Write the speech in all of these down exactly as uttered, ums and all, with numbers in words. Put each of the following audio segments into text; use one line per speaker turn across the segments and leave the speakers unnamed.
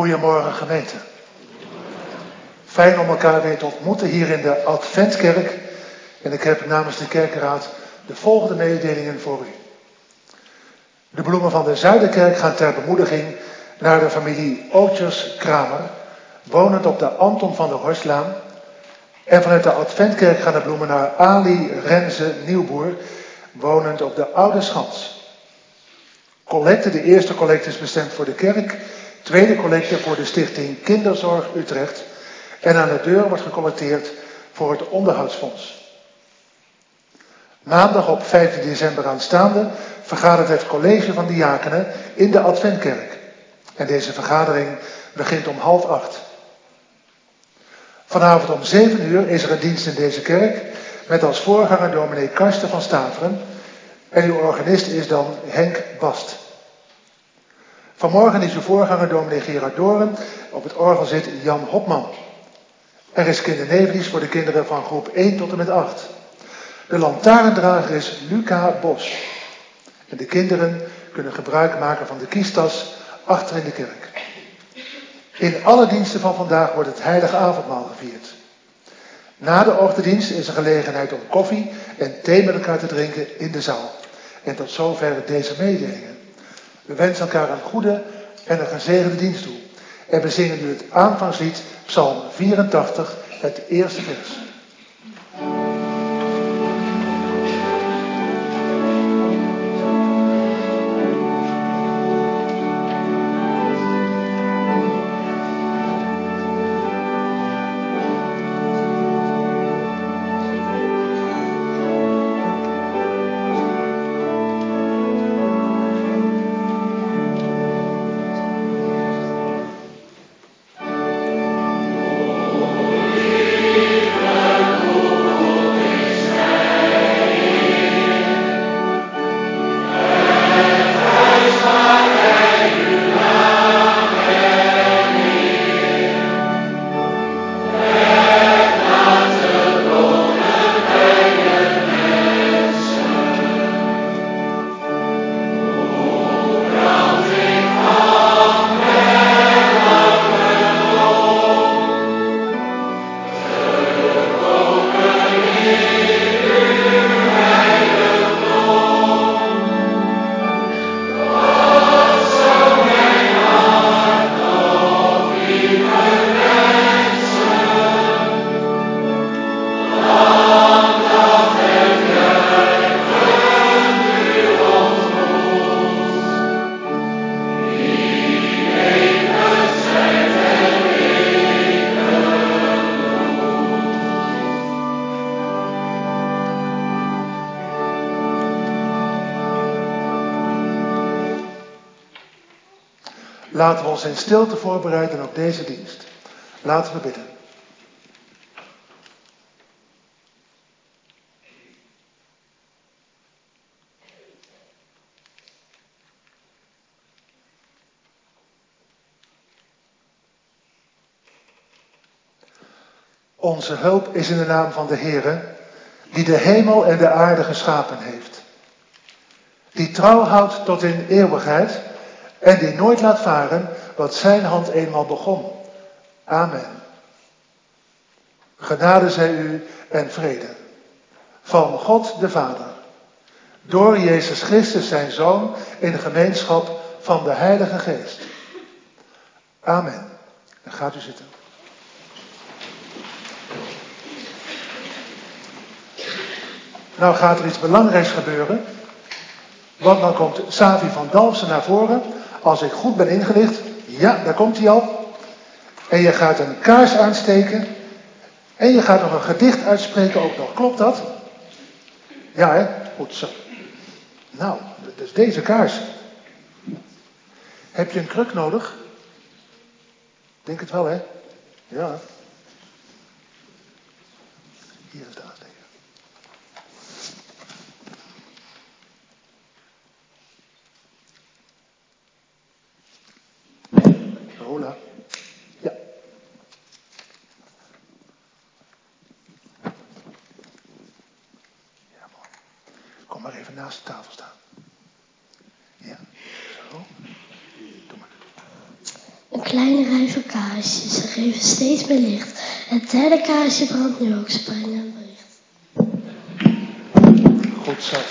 Goedemorgen gemeente. Fijn om elkaar weer te ontmoeten hier in de Adventkerk. En ik heb namens de kerkenraad de volgende mededelingen voor u. De bloemen van de Zuiderkerk gaan ter bemoediging naar de familie Ootjes-Kramer, wonend op de Anton van der Horstlaan. En vanuit de Adventkerk gaan de bloemen naar Ali Renze Nieuwboer, wonend op de Oude Schans. Collecte, de eerste collecte is bestemd voor de kerk, tweede collecte voor de stichting Kinderzorg Utrecht. En aan de deur wordt gecollecteerd voor het onderhoudsfonds. Maandag op vijftien december aanstaande vergadert het college van diakenen in de Adventkerk. En deze vergadering begint om half acht. Vanavond om zeven uur is er een dienst in deze kerk met als voorganger dominee Karsten van Staveren. En uw organist is dan Henk Bast. Vanmorgen is uw voorganger dominee Gerard Doren. Op het orgel zit Jan Hopman. Er is kindernevendienst voor de kinderen van groep één tot en met acht. De lantaarndrager is Luca Bos. En de kinderen kunnen gebruik maken van de kiestas achter in de kerk. In alle diensten van vandaag wordt het heilige avondmaal gevierd. Na de ochtenddienst is er gelegenheid om koffie en thee met elkaar te drinken in de zaal. En tot zover deze mededelingen. We wensen elkaar een goede en een gezegende dienst toe. En we zingen nu het aanvangslied, Psalm vierentachtig, het eerste vers. Laten we ons in stilte voorbereiden op deze dienst. Laten we bidden. Onze hulp is in de naam van de Heere, die de hemel en de aarde geschapen heeft. Die trouw houdt tot in eeuwigheid en die nooit laat varen wat zijn hand eenmaal begon. Amen. Genade zij u en vrede. Van God de Vader. Door Jezus Christus zijn Zoon in de gemeenschap van de Heilige Geest. Amen. Dan gaat u zitten. Nou gaat er iets belangrijks gebeuren. Want dan komt Savi van Dalfsen naar voren. Als ik goed ben ingelicht. Ja, daar komt hij al. En je gaat een kaars aansteken. En je gaat nog een gedicht uitspreken ook nog. Klopt dat? Ja, hè? Goed zo. Nou, dus deze kaars. Heb je een kruk nodig? Denk het wel, hè? Ja. Hier is de aansteker. Hola. Ja. Ja, mooi. Kom maar even naast de tafel staan. Ja. Zo. Doe maar.
kleine rij van kaarsjes. Ze geven steeds meer licht. Het derde kaarsje brandt nu ook. Ze brengen een bericht.
Goed zo.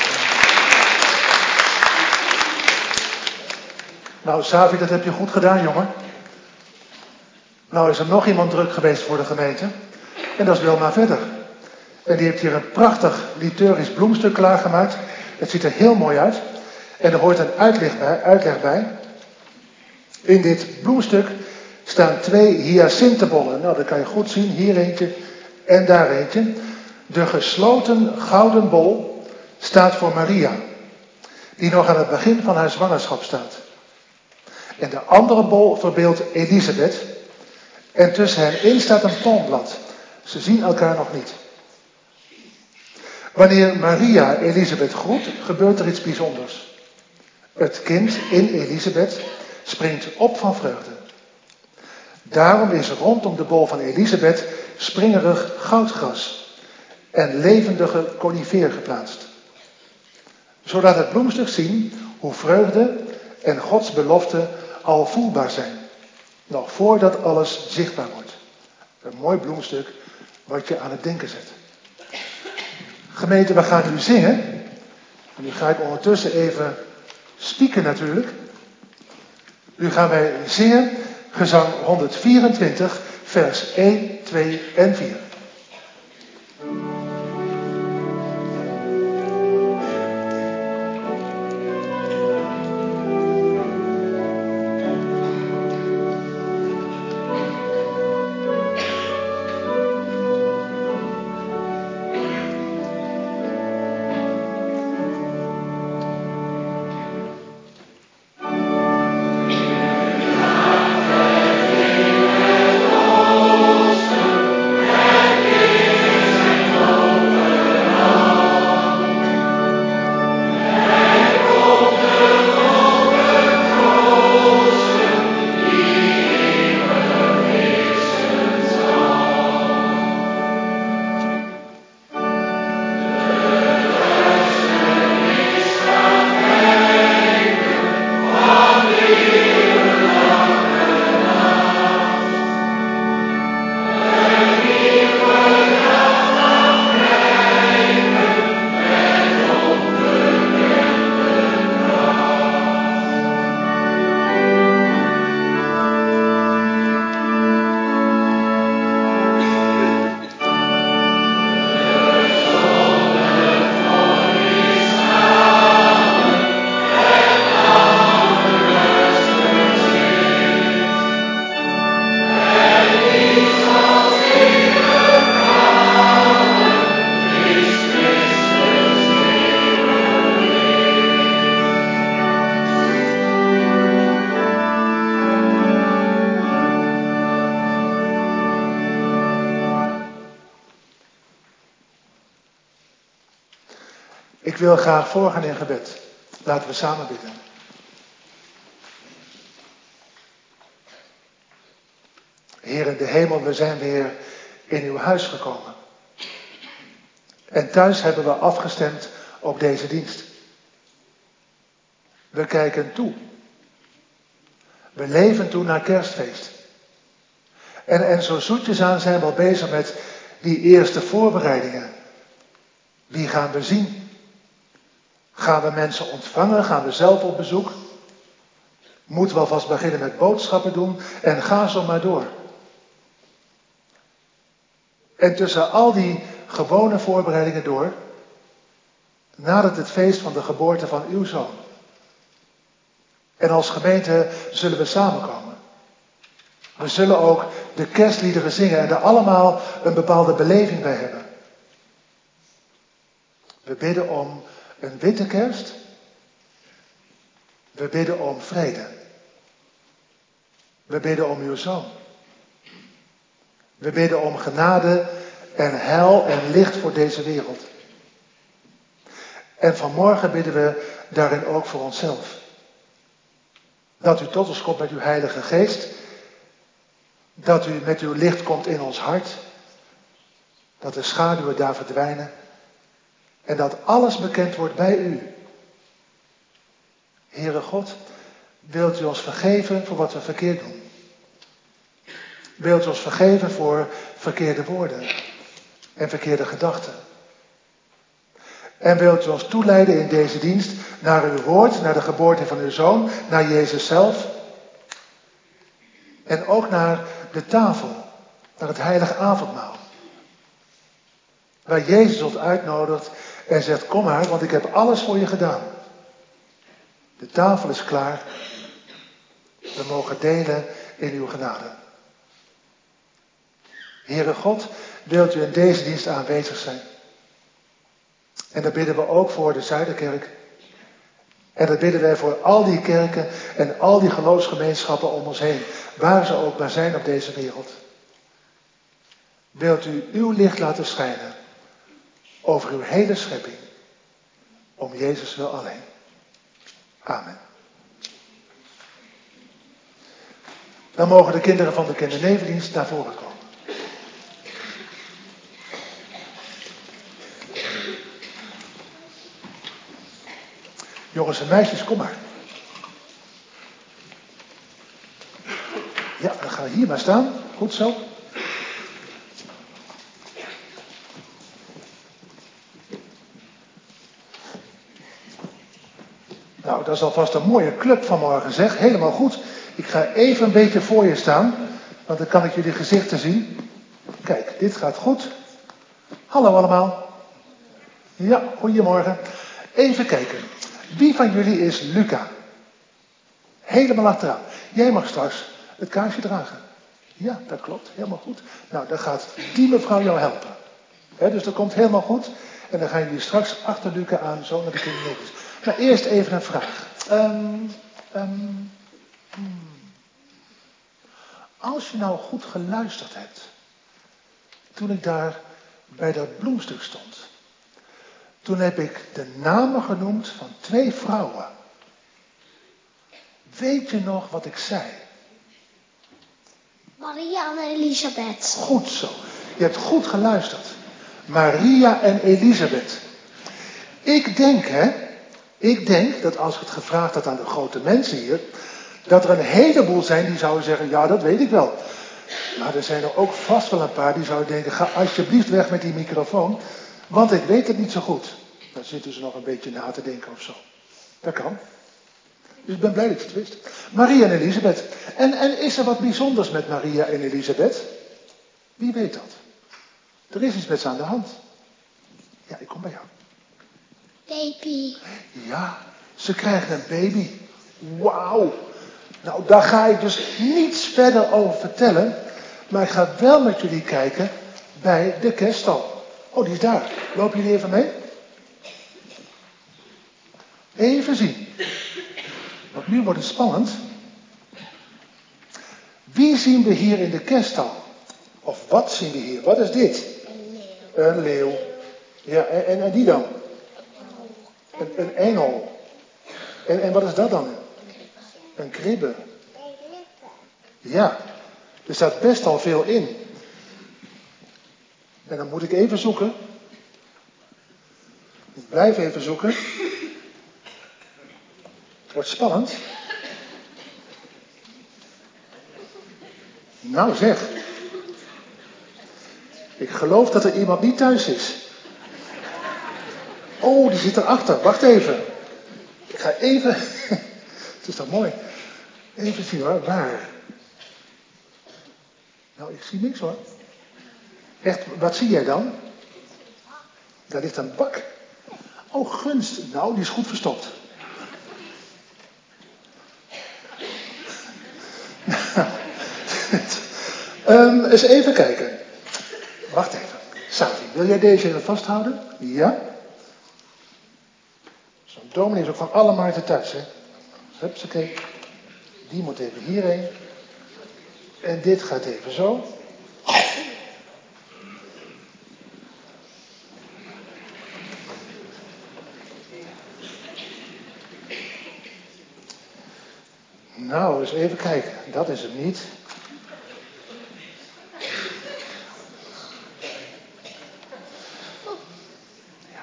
Nou, Savi, dat heb je goed gedaan, jongen. Nou is er nog iemand druk geweest voor de gemeente. En dat is Wilma Verder. En die heeft hier een prachtig liturgisch bloemstuk klaargemaakt. Het ziet er heel mooi uit. En er hoort een uitleg bij. Uitleg bij. In dit bloemstuk staan twee hyacintenbollen. Nou, dat kan je goed zien. Hier eentje en daar eentje. De gesloten gouden bol staat voor Maria. Die nog aan het begin van haar zwangerschap staat. En de andere bol verbeeldt Elisabeth. En tussen hen in staat een palmblad. Ze zien elkaar nog niet. Wanneer Maria Elisabeth groet, gebeurt er iets bijzonders. Het kind in Elisabeth springt op van vreugde. Daarom is rondom de bol van Elisabeth springerig goudgras en levendige conifeer geplaatst. Zo laat het bloemstuk zien hoe vreugde en Gods belofte al voelbaar zijn. Nog voordat alles zichtbaar wordt. Een mooi bloemstuk wat je aan het denken zet. Gemeente, we gaan nu zingen. En nu ga ik ondertussen even spieken natuurlijk. Nu gaan wij zingen gezang honderdvierentwintig, vers één, twee en vier. Ik wil graag voorgaan in gebed. Laten we samen bidden. Heer in de hemel, we zijn weer in uw huis gekomen. En thuis hebben we afgestemd op deze dienst. We kijken toe. We leven toe naar kerstfeest. En, en zo zoetjes aan zijn we al bezig met die eerste voorbereidingen. Wie gaan we zien? Gaan we mensen ontvangen? Gaan we zelf op bezoek? Moeten we alvast beginnen met boodschappen doen? En ga zo maar door. En tussen al die gewone voorbereidingen door, nadert het feest van de geboorte van uw zoon. En als gemeente zullen we samenkomen. We zullen ook de kerstliederen zingen en er allemaal een bepaalde beleving bij hebben. We bidden om een witte kerst. We bidden om vrede. We bidden om uw zoon. We bidden om genade en heil en licht voor deze wereld. En vanmorgen bidden we daarin ook voor onszelf. Dat u tot ons komt met uw Heilige Geest. Dat u met uw licht komt in ons hart. Dat de schaduwen daar verdwijnen. En dat alles bekend wordt bij u. Heere God, wilt u ons vergeven voor wat we verkeerd doen? Wilt u ons vergeven voor verkeerde woorden en verkeerde gedachten? En wilt u ons toeleiden in deze dienst naar uw woord, naar de geboorte van uw Zoon, naar Jezus zelf. En ook naar de tafel, naar het heilige avondmaal. Waar Jezus ons uitnodigt en zegt, kom maar, want ik heb alles voor je gedaan. De tafel is klaar. We mogen delen in uw genade. Heere God, wilt u in deze dienst aanwezig zijn? En dat bidden we ook voor de Zuiderkerk. En dat bidden wij voor al die kerken en al die geloofsgemeenschappen om ons heen. Waar ze ook maar zijn op deze wereld. Wilt u uw licht laten schijnen over uw hele schepping. Om Jezus wil alleen. Amen. Dan mogen de kinderen van de kindernevendienst naar voren komen. Jongens en meisjes, kom maar. Ja, dan gaan we hier maar staan. Goed zo. Nou, dat is alvast een mooie club vanmorgen, zeg. Helemaal goed. Ik ga even een beetje voor je staan, want dan kan ik jullie gezichten zien. Kijk, dit gaat goed. Hallo allemaal. Ja, goedemorgen. Even kijken. Wie van jullie is Luca? Helemaal achteraan. Jij mag straks het kaarsje dragen. Ja, dat klopt. Helemaal goed. Nou, dan gaat die mevrouw jou helpen. He, dus dat komt helemaal goed. En dan gaan jullie straks achter Luca aan, zo naar de kindernevendienst. Maar eerst even een vraag. Um, um, hmm. Als je nou goed geluisterd hebt, toen ik daar bij dat bloemstuk stond, toen heb ik de namen genoemd van twee vrouwen. Weet je nog wat ik zei?
Maria en Elisabeth.
Goed zo. Je hebt goed geluisterd. Maria en Elisabeth. Ik denk, hè, ik denk dat als ik het gevraagd had aan de grote mensen hier, dat er een heleboel zijn die zouden zeggen, ja, dat weet ik wel. Maar er zijn er ook vast wel een paar die zouden denken, ga alsjeblieft weg met die microfoon, want ik weet het niet zo goed. Dan zitten ze nog een beetje na te denken of zo. Dat kan. Dus ik ben blij dat je het wist. Maria en Elisabeth. En, en is er wat bijzonders met Maria en Elisabeth? Wie weet dat? Er is iets met ze aan de hand. Ja, ik kom bij jou.
Baby.
Ja, ze krijgen een baby. Wauw. Nou, daar ga ik dus niets verder over vertellen. Maar ik ga wel met jullie kijken bij de kerststal. Oh, die is daar. Lopen jullie even mee? Even zien. Want nu wordt het spannend. Wie zien we hier in de kerststal? Of wat zien we hier? Wat is dit?
Een leeuw.
Een leeuw. Ja, en, en, en die dan? Een, een engel. En, en wat is dat dan? Een kribbe. Ja, er staat best al veel in. En dan moet ik even zoeken. Ik blijf even zoeken. Het wordt spannend. Nou zeg. Ik geloof dat er iemand niet thuis is. Oh, die zit erachter. Wacht even. Ik ga even... Het is toch mooi. Even zien hoor. Waar? Nou, ik zie niks hoor. Echt, wat zie jij dan? Daar ligt een bak. Oh, gunst. Nou, die is goed verstopt. um, eens even kijken. Wacht even. Sati, wil jij deze even vasthouden? Ja. Zo'n dominee is ook van alle markten thuis, hè. Hupsakee. Die moet even hierheen. En dit gaat even zo. Nou, eens even kijken. Dat is hem niet. Ja,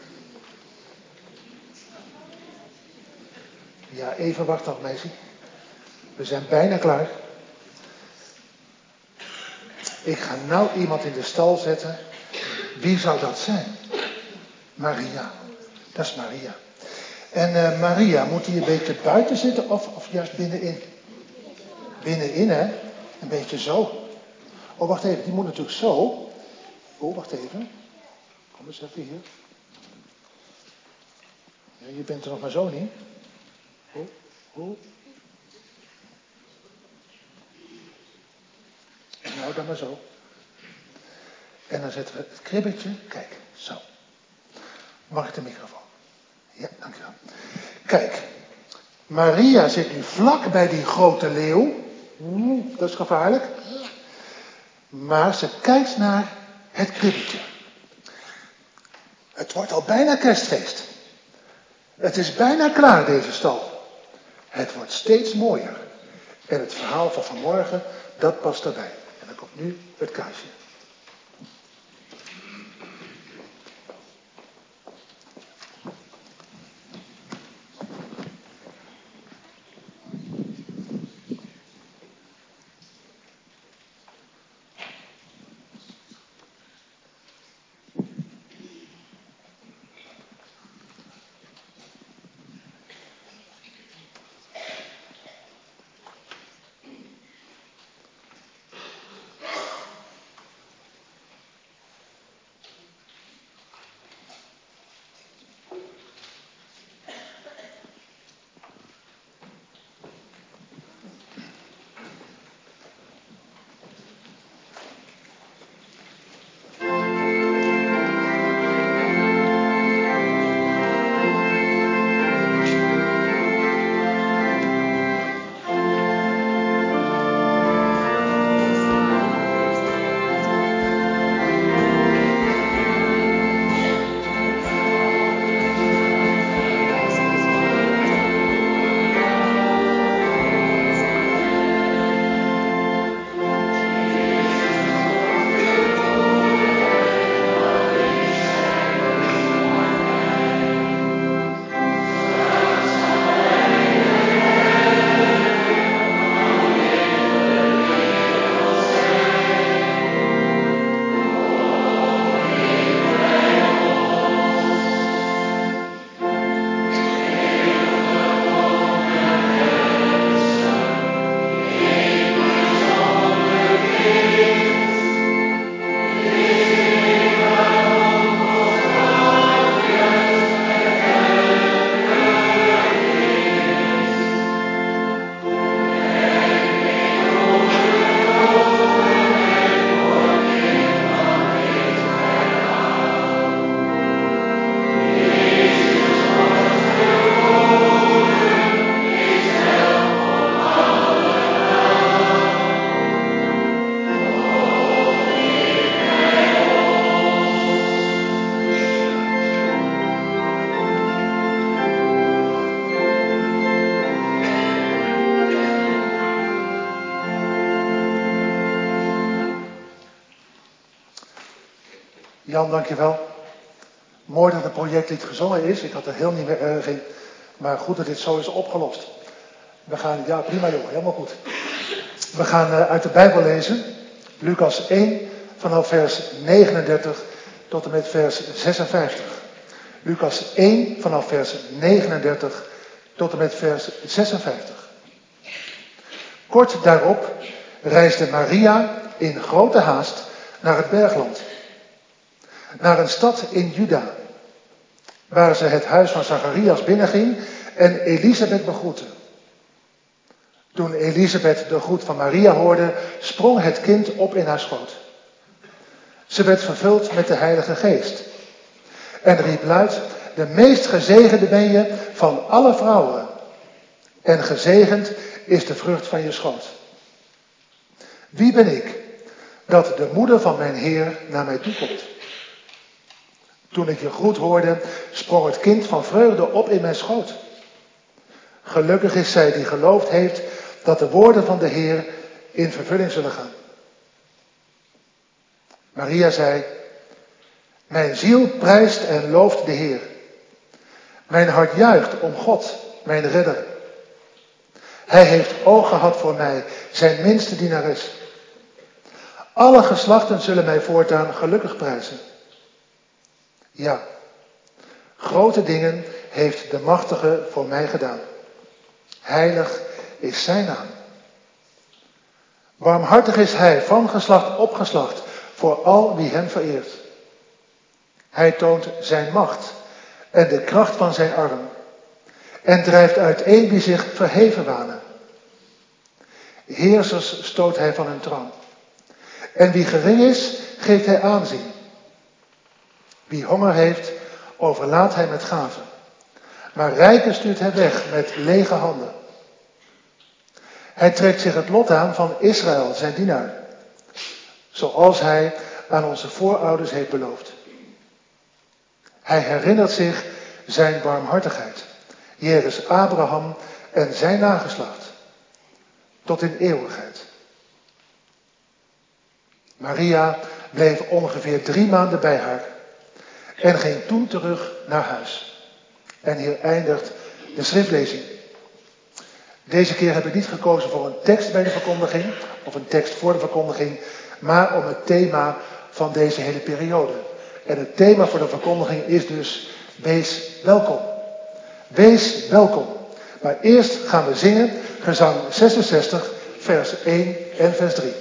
ja even wachten nog, meisje. We zijn bijna klaar. Ik ga nou iemand in de stal zetten. Wie zou dat zijn? Maria. Dat is Maria. En uh, Maria, moet die een beetje buiten zitten of, of juist binnenin? Binnenin, hè? Een beetje zo. Oh, wacht even. Die moet natuurlijk zo. Oh, wacht even. Kom eens even hier. Ja, je bent er nog maar zo niet. Oh, oh. Nou, dan maar zo. En dan zetten we het kribbetje. Kijk, zo. Mag ik de microfoon? Ja, dankjewel. Kijk, Maria zit nu vlak bij die grote leeuw. Oeh, dat is gevaarlijk. Maar ze kijkt naar het kribbetje. Het wordt al bijna kerstfeest. Het is bijna klaar, deze stal. Het wordt steeds mooier. En het verhaal van vanmorgen, dat past erbij. En dan komt nu het kaarsje. Jan, dankjewel. Mooi dat het projectlied gezongen is. Ik had er heel niet meer erg in. Maar goed dat dit zo is opgelost. We gaan, ja prima joh, helemaal goed. We gaan uh, uit de Bijbel lezen. Lucas één vanaf vers negenendertig tot en met vers zesenvijftig. Lucas één vanaf vers negenendertig tot en met vers zesenvijftig. Kort daarop reisde Maria in grote haast naar het bergland. Naar een stad in Juda, waar ze het huis van Zacharias binnenging en Elisabeth begroette. Toen Elisabeth de groet van Maria hoorde, sprong het kind op in haar schoot. Ze werd vervuld met de Heilige Geest en riep luid: de meest gezegende ben je van alle vrouwen. En gezegend is de vrucht van je schoot. Wie ben ik, dat de moeder van mijn Heer naar mij toe komt? Toen ik je groet hoorde, sprong het kind van vreugde op in mijn schoot. Gelukkig is zij die geloofd heeft dat de woorden van de Heer in vervulling zullen gaan. Maria zei: mijn ziel prijst en looft de Heer. Mijn hart juicht om God, mijn redder. Hij heeft oog gehad voor mij, zijn minste dienares. Alle geslachten zullen mij voortaan gelukkig prijzen. Ja, grote dingen heeft de Machtige voor mij gedaan. Heilig is zijn naam. Barmhartig is hij van geslacht op geslacht voor al wie hem vereert. Hij toont zijn macht en de kracht van zijn arm en drijft uiteen wie zich verheven wanen. Heersers stoot hij van hun troon. En wie gering is, geeft hij aanzien. Wie honger heeft, overlaadt hij met gaven. Maar rijken stuurt hij weg met lege handen. Hij trekt zich het lot aan van Israël, zijn dienaar. Zoals hij aan onze voorouders heeft beloofd. Hij herinnert zich zijn barmhartigheid. Jegens Abraham en zijn nageslacht. Tot in eeuwigheid. Maria bleef ongeveer drie maanden bij haar. En ging toen terug naar huis. En hier eindigt de schriftlezing. Deze keer heb ik niet gekozen voor een tekst bij de verkondiging. Of een tekst voor de verkondiging. Maar om het thema van deze hele periode. En het thema voor de verkondiging is dus: wees welkom. Wees welkom. Maar eerst gaan we zingen gezang zesenzestig, vers één en vers drie.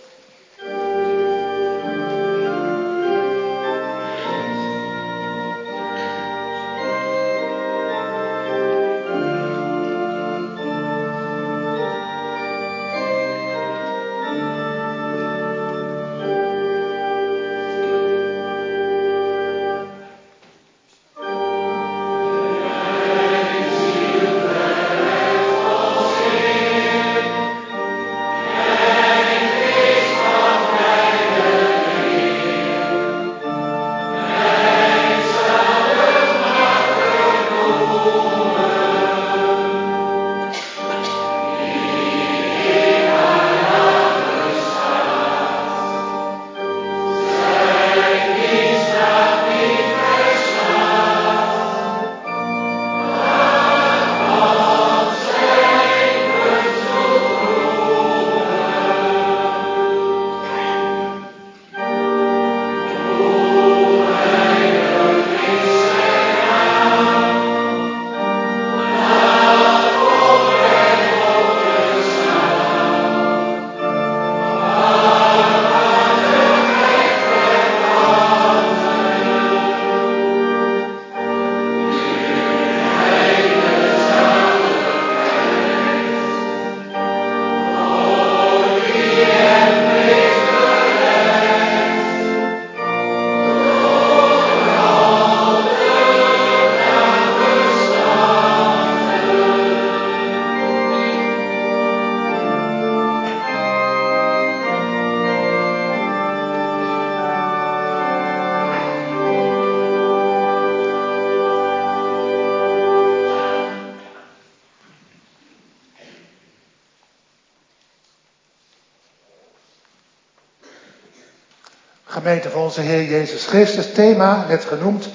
Gemeente van onze Heer Jezus Christus, thema, net genoemd,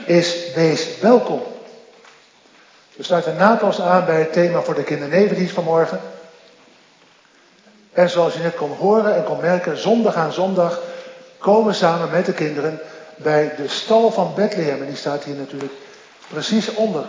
is wees welkom. We sluiten naadloos aan bij het thema voor de kindernevendienst vanmorgen. En zoals je net kon horen en kon merken, zondag aan zondag komen we samen met de kinderen bij de stal van Bethlehem. En die staat hier natuurlijk precies onder.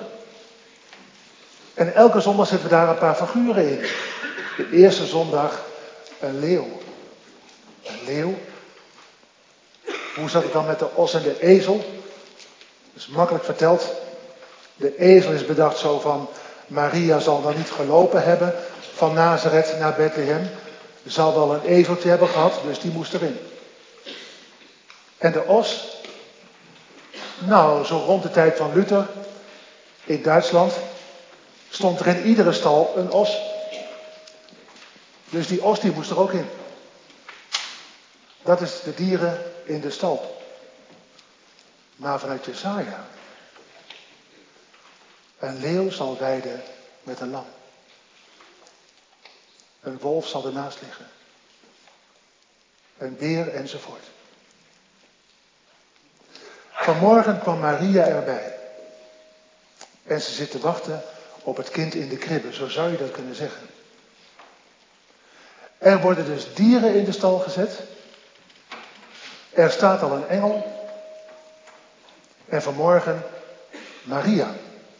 En elke zondag zetten we daar een paar figuren in. De eerste zondag een leeuw. Een leeuw. Hoe zat het dan met de os en de ezel? Dat is makkelijk verteld. De ezel is bedacht zo van: Maria zal wel niet gelopen hebben van Nazareth naar Bethlehem. Ze zal wel een ezeltje hebben gehad, dus die moest erin. En de os? Nou, zo rond de tijd van Luther in Duitsland stond er in iedere stal een os. Dus die os die moest er ook in. Dat is de dieren in de stal. Maar vanuit Jesaja: een leeuw zal weiden met een lam. Een wolf zal ernaast liggen. Een beer enzovoort. Vanmorgen kwam Maria erbij. En ze zit te wachten op het kind in de kribbe, zo zou je dat kunnen zeggen. Er worden dus dieren in de stal gezet. Er staat al een engel. En vanmorgen Maria.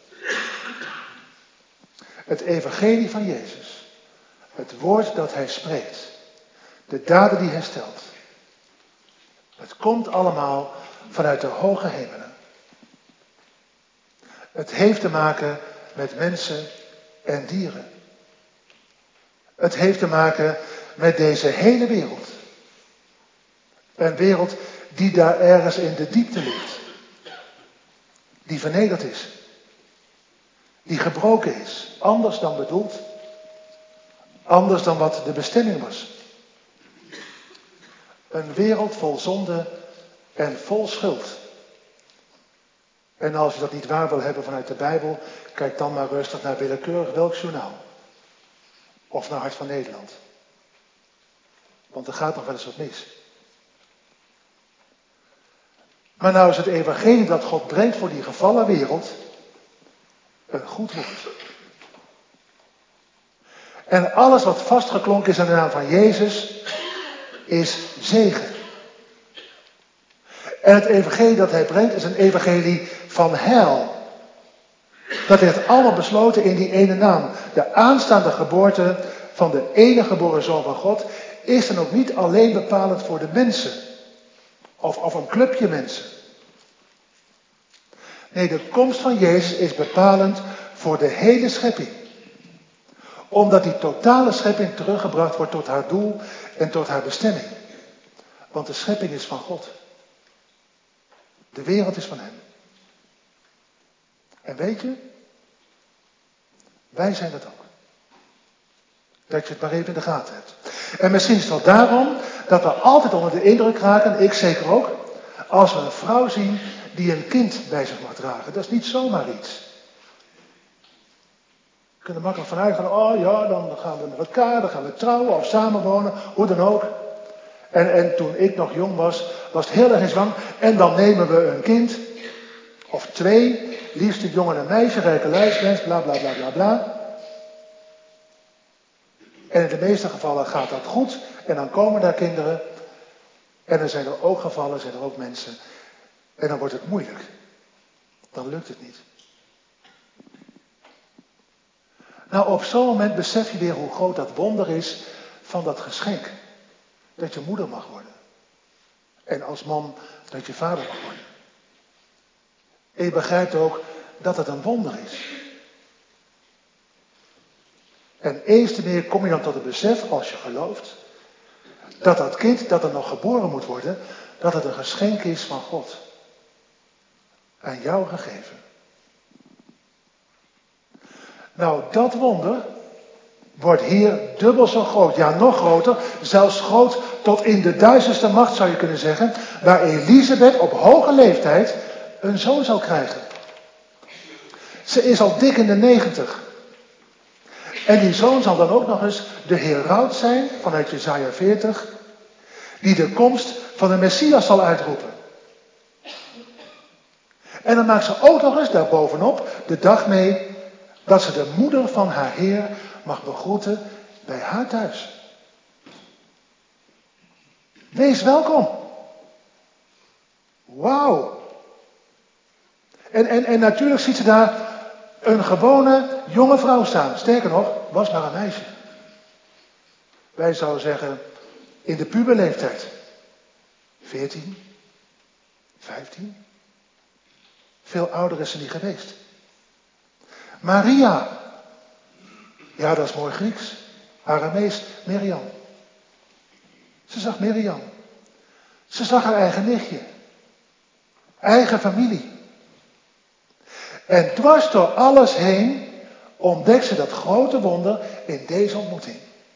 Het evangelie van Jezus. Het woord dat hij spreekt. De daden die hij stelt. Het komt allemaal vanuit de hoge hemelen. Het heeft te maken met mensen en dieren. Het heeft te maken met deze hele wereld. Een wereld die daar ergens in de diepte ligt. Die vernederd is. Die gebroken is. Anders dan bedoeld. Anders dan wat de bestemming was. Een wereld vol zonde en vol schuld. En als je dat niet waar wil hebben vanuit de Bijbel, kijk dan maar rustig naar willekeurig welk journaal. Of naar Hart van Nederland. Want er gaat nog wel eens wat mis. Maar nou is het evangelie dat God brengt voor die gevallen wereld een goed woord. En alles wat vastgeklonken is aan de naam van Jezus is zegen. En het evangelie dat hij brengt is een evangelie van heil. Dat ligt allemaal besloten in die ene naam. De aanstaande geboorte van de enige geboren Zoon van God is dan ook niet alleen bepalend voor de mensen. Of, of een clubje mensen. Nee, de komst van Jezus is bepalend voor de hele schepping. Omdat die totale schepping teruggebracht wordt tot haar doel en tot haar bestemming. Want de schepping is van God. De wereld is van hem. En weet je, wij zijn dat ook. Dat je het maar even in de gaten hebt. En misschien is het wel daarom dat we altijd onder de indruk raken, ik zeker ook, als we een vrouw zien die een kind bij zich mag dragen. Dat is niet zomaar iets. We kunnen makkelijk vanuit gaan, oh ja, dan gaan we met elkaar, dan gaan we trouwen of samenwonen, hoe dan ook. En, en toen ik nog jong was, was het heel erg in zwang. En dan nemen we een kind, of twee, liefst een jongen en een meisje, rijke lijstmens, bla bla bla bla bla. En in de meeste gevallen gaat dat goed. En dan komen daar kinderen. En er zijn er ook gevallen, zijn er ook mensen. En dan wordt het moeilijk. Dan lukt het niet. Nou, op zo'n moment besef je weer hoe groot dat wonder is van dat geschenk. Dat je moeder mag worden. En als man dat je vader mag worden. En je begrijpt ook dat het een wonder is. En eens te meer kom je dan tot het besef, als je gelooft, dat dat kind dat er nog geboren moet worden, dat het een geschenk is van God. Aan jou gegeven. Nou, dat wonder wordt hier dubbel zo groot. Ja, nog groter. Zelfs groot tot in de duizendste macht zou je kunnen zeggen. Waar Elisabeth op hoge leeftijd een zoon zal krijgen. Ze is al dik in de negentig. En die zoon zal dan ook nog eens de heraut zijn vanuit Jesaja veertig. Die de komst van de Messias zal uitroepen. En dan maakt ze ook nog eens daarbovenop de dag mee dat ze de moeder van haar Heer mag begroeten bij haar thuis. Wees welkom. Wauw. En, en, en natuurlijk ziet ze daar een gewone jonge vrouw staan. Sterker nog, was maar een meisje. Wij zouden zeggen in de puberleeftijd. veertien, vijftien. Veel ouder is ze niet geweest. Maria. Ja, dat is mooi Grieks. Aramees, Miriam. Ze zag Miriam. Ze zag haar eigen nichtje. Eigen familie. En dwars door alles heen ontdekt ze dat grote wonder in deze ontmoeting.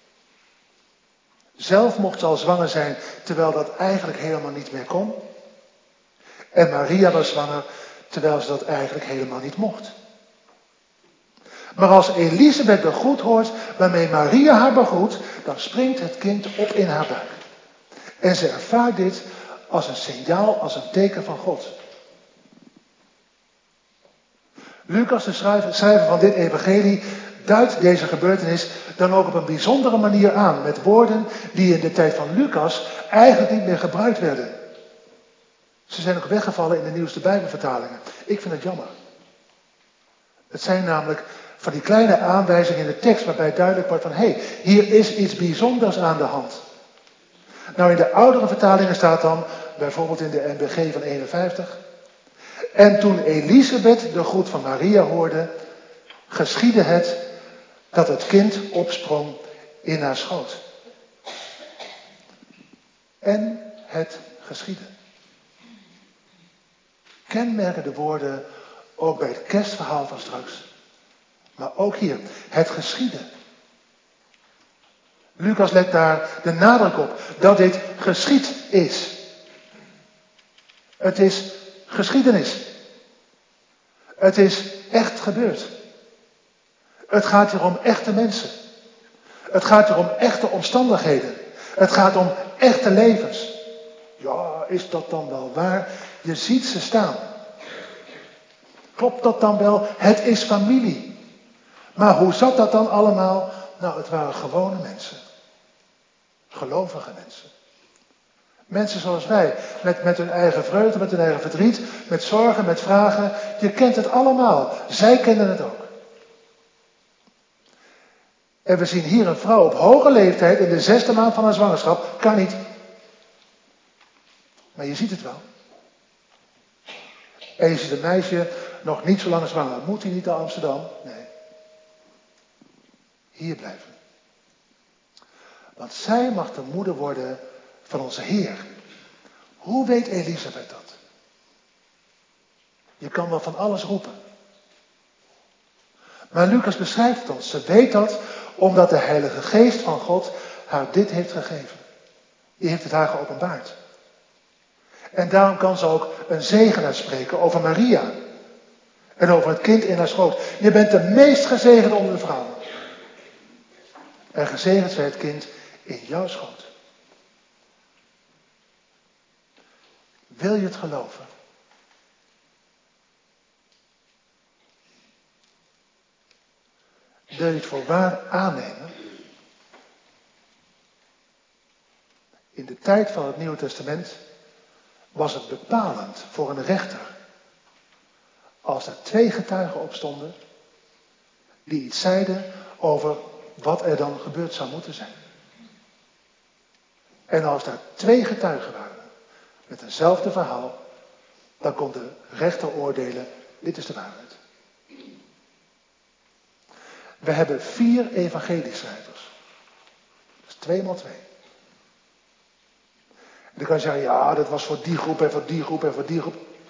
Zelf mocht ze al zwanger zijn, terwijl dat eigenlijk helemaal niet meer kon. En Maria was zwanger, terwijl ze dat eigenlijk helemaal niet mocht. Maar als Elisabeth de groet hoort waarmee Maria haar begroet, dan springt het kind op in haar buik. En ze ervaart dit als een signaal, als een teken van God. Lucas, de schrijver, schrijver van dit evangelie, duidt deze gebeurtenis dan ook op een bijzondere manier aan. Met woorden die in de tijd van Lucas eigenlijk niet meer gebruikt werden. Ze zijn ook weggevallen in de nieuwste Bijbelvertalingen. Ik vind het jammer. Het zijn namelijk van die kleine aanwijzingen in de tekst waarbij duidelijk wordt van, hé, hey, hier is iets bijzonders aan de hand. Nou, in de oudere vertalingen staat dan, bijvoorbeeld in de N B G van eenenvijftig. En toen Elisabeth de groet van Maria hoorde, geschiedde het dat het kind opsprong in haar schoot. En het geschiedde. Kenmerken de woorden ook bij het kerstverhaal van straks. Maar ook hier, het geschiedde. Lucas legt daar de nadruk op dat dit geschied is. Het is geschiedenis. Het is echt gebeurd. Het gaat hier om echte mensen. Het gaat hier om echte omstandigheden. Het gaat om echte levens. Ja, is dat dan wel waar? Je ziet ze staan. Klopt dat dan wel? Het is familie. Maar hoe zat dat dan allemaal? Nou, het waren gewone mensen. Gelovige mensen. Mensen zoals wij, met, met hun eigen vreugde, met hun eigen verdriet, met zorgen, met vragen. Je kent het allemaal. Zij kenden het ook. En we zien hier een vrouw op hoge leeftijd in de zesde maand van haar zwangerschap. Kan niet. Maar je ziet het wel. En je ziet een meisje nog niet zo lang zwanger. Moet hij niet naar Amsterdam? Nee. Hier blijven. Want zij mag de moeder worden van onze Heer. Hoe weet Elisabeth dat? Je kan wel van alles roepen. Maar Lucas beschrijft het ons. Ze weet dat omdat de Heilige Geest van God haar dit heeft gegeven. Die heeft het haar geopenbaard. En daarom kan ze ook een zegen uitspreken over Maria. En over het kind in haar schoot. Je bent de meest gezegende onder de vrouwen. En gezegend zij het kind in jouw schoot. Wil je het geloven? Wil je het voor waar aannemen? In de tijd van het Nieuwe Testament was het bepalend voor een rechter als er twee getuigen opstonden die iets zeiden over wat er dan gebeurd zou moeten zijn. En als daar twee getuigen waren met eenzelfde verhaal, dan kon de rechter oordelen, dit is de waarheid. We hebben vier evangelieschrijvers. Dat is twee maal twee. En dan kan je zeggen, ja, dat was voor die groep en voor die groep en voor die groep.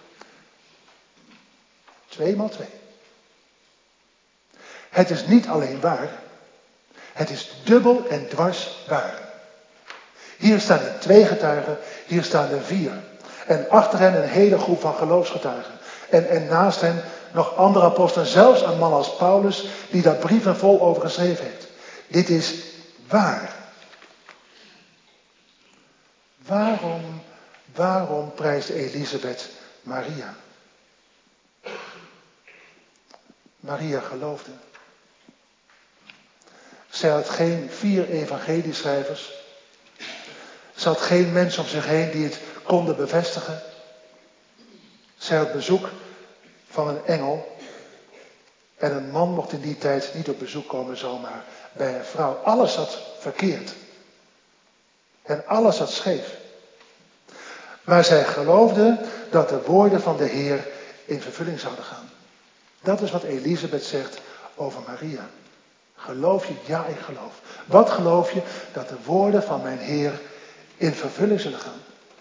Twee maal twee. Het is niet alleen waar. Het is dubbel en dwars waar. Hier staan er twee getuigen, hier staan er vier. En achter hen een hele groep van geloofsgetuigen. En, en naast hen nog andere apostelen, zelfs een man als Paulus, die daar brieven vol over geschreven heeft. Dit is waar. Waarom, waarom prijst Elisabeth Maria? Maria geloofde. Zij had geen vier evangelieschrijvers. Ze had geen mensen om zich heen die het konden bevestigen. Zij had bezoek van een engel. En een man mocht in die tijd niet op bezoek komen zomaar bij een vrouw. Alles zat verkeerd. En alles zat scheef. Maar zij geloofde dat de woorden van de Heer in vervulling zouden gaan. Dat is wat Elisabeth zegt over Maria. Geloof je? Ja, ik geloof. Wat geloof je? Dat de woorden van mijn Heer in vervulling zullen gaan.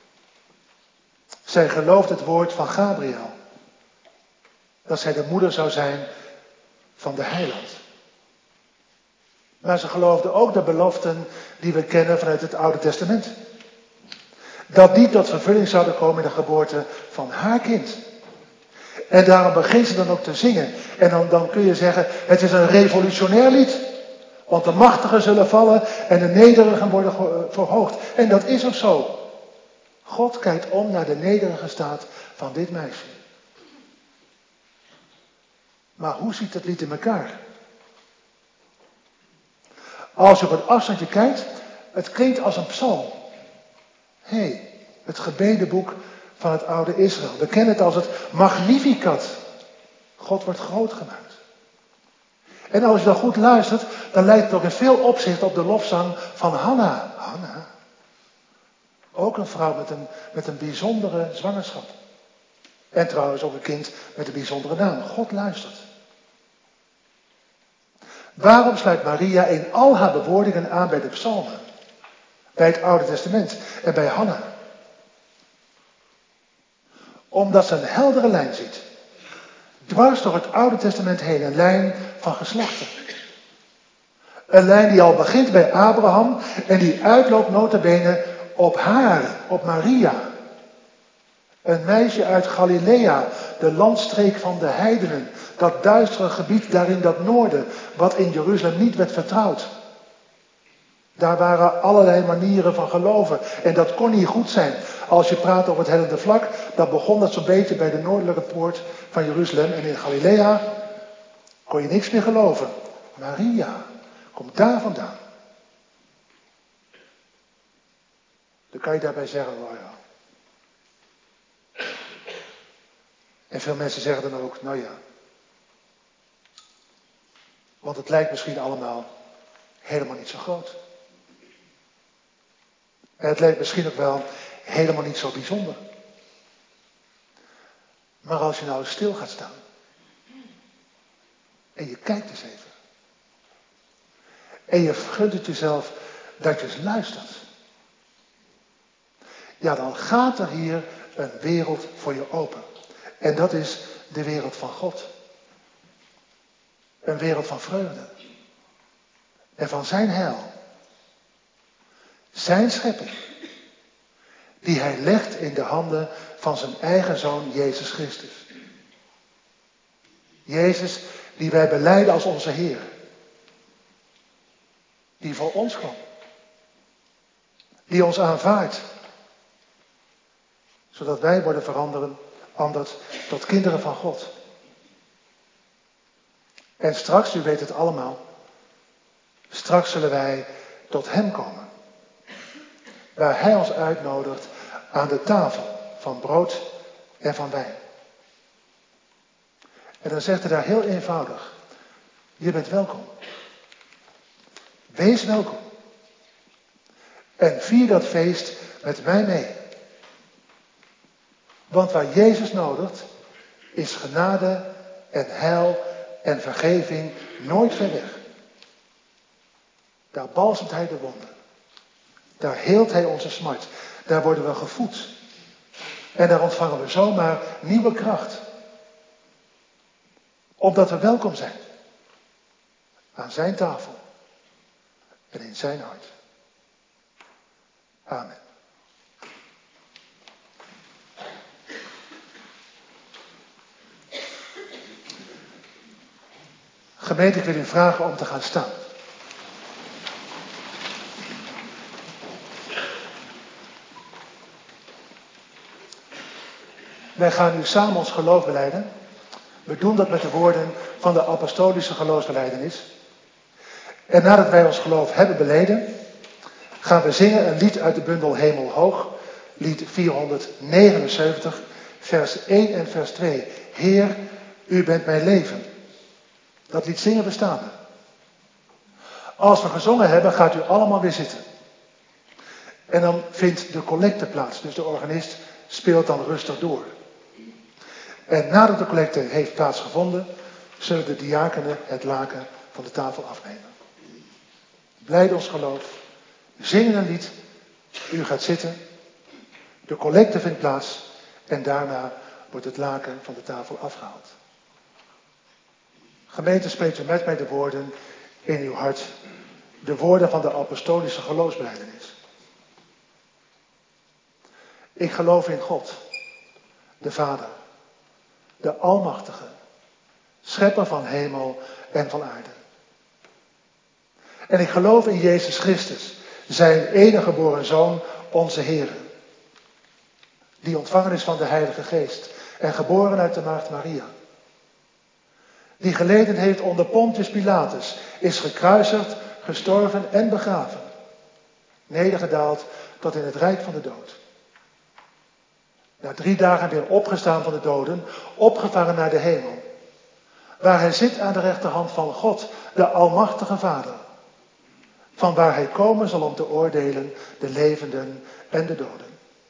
Zij gelooft het woord van Gabriel. Dat zij de moeder zou zijn van de heiland. Maar ze geloofde ook de beloften die we kennen vanuit het Oude Testament. Dat die tot vervulling zouden komen in de geboorte van haar kind. En daarom begint ze dan ook te zingen. En dan, dan kun je zeggen, het is een revolutionair lied. Want de machtigen zullen vallen en de nederigen worden verhoogd. En dat is ook zo. God kijkt om naar de nederige staat van dit meisje. Maar hoe ziet het lied in elkaar? Als je op een afstandje kijkt, het klinkt als een psalm. Hé, hey, het gebedenboek van het oude Israël. We kennen het als het Magnificat. God wordt groot gemaakt. En als je dan goed luistert, dan lijkt het ook in veel opzichten op de lofzang van Hanna. Hanna. Ook een vrouw met een, met een bijzondere zwangerschap. En trouwens ook een kind met een bijzondere naam. God luistert. Waarom sluit Maria in al haar bewoordingen aan bij de psalmen? Bij het Oude Testament en bij Hanna? Omdat ze een heldere lijn ziet. Dwars door het Oude Testament heen, een lijn van geslachten. Een lijn die al begint bij Abraham en die uitloopt nota bene op haar, op Maria. Een meisje uit Galilea, de landstreek van de heidenen. Dat duistere gebied daar in dat noorden, wat in Jeruzalem niet werd vertrouwd. Daar waren allerlei manieren van geloven. En dat kon niet goed zijn. Als je praat over het hellende vlak, dan begon dat zo'n beetje bij de noordelijke poort van Jeruzalem. En in Galilea kon je niks meer geloven. Maria komt daar vandaan. Dan kan je daarbij zeggen, nou ja. En veel mensen zeggen dan ook, nou ja. Want het lijkt misschien allemaal helemaal niet zo groot. En het lijkt misschien ook wel helemaal niet zo bijzonder. Maar als je nou eens stil gaat staan. En je kijkt eens even. En je gunt het jezelf dat je eens luistert. Ja, dan gaat er hier een wereld voor je open. En dat is de wereld van God. Een wereld van vreugde. En van zijn heil. Zijn schepping. Die hij legt in de handen van zijn eigen zoon Jezus Christus. Jezus die wij belijden als onze Heer. Die voor ons kwam. Die ons aanvaardt. Zodat wij worden veranderen anders tot kinderen van God. En straks, u weet het allemaal, straks zullen wij tot hem komen. Waar hij ons uitnodigt aan de tafel van brood en van wijn. En dan zegt hij daar heel eenvoudig, je bent welkom. Wees welkom. En vier dat feest met mij mee. Want waar Jezus nodigt, is genade en heil en vergeving nooit ver weg. Daar balsemt hij de wonden. Daar heelt hij onze smart. Daar worden we gevoed. En daar ontvangen we zomaar nieuwe kracht. Omdat we welkom zijn. Aan zijn tafel. En in zijn hart. Amen. Gemeente, ik wil u vragen om te gaan staan. Wij gaan nu samen ons geloof belijden. We doen dat met de woorden van de apostolische geloofsbelijdenis. En nadat wij ons geloof hebben beleden, gaan we zingen een lied uit de bundel Hemel Hoog. Lied vierhonderdnegenenzeventig, vers één en vers twee. Heer, u bent mijn leven. Dat lied zingen we staande. Als we gezongen hebben, gaat u allemaal weer zitten. En dan vindt de collecte plaats. Dus de organist speelt dan rustig door. En nadat de collecte heeft plaatsgevonden, zullen de diakenen het laken van de tafel afnemen. Blijde ons geloof. Zingen een lied. U gaat zitten. De collecte vindt plaats. En daarna wordt het laken van de tafel afgehaald. Gemeente, spreekt u met mij de woorden in uw hart. De woorden van de apostolische geloofsbelijdenis. Ik geloof in God, de Vader, de Almachtige, Schepper van hemel en van aarde. En ik geloof in Jezus Christus, zijn enige geboren Zoon, onze Heer, die ontvangen is van de Heilige Geest en geboren uit de maagd Maria. Die geleden heeft onder Pontius Pilatus, is gekruisigd, gestorven en begraven. Nedergedaald tot in het rijk van de dood. na drie dagen weer opgestaan van de doden, opgevaren naar de hemel, waar hij zit aan de rechterhand van God, de Almachtige Vader, van waar hij komen zal om te oordelen de levenden en de doden.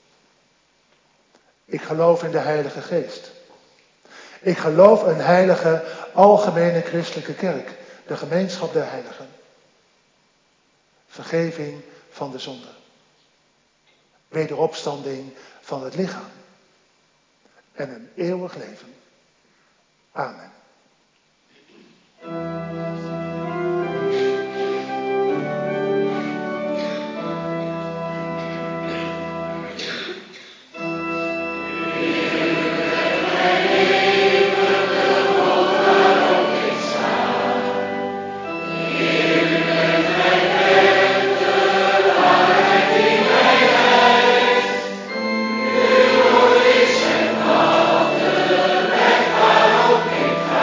Ik geloof in de Heilige Geest. Ik geloof een heilige, algemene christelijke kerk, de gemeenschap der heiligen. Vergeving van de zonde. Wederopstanding van het lichaam. En een eeuwig leven. Amen.
Ik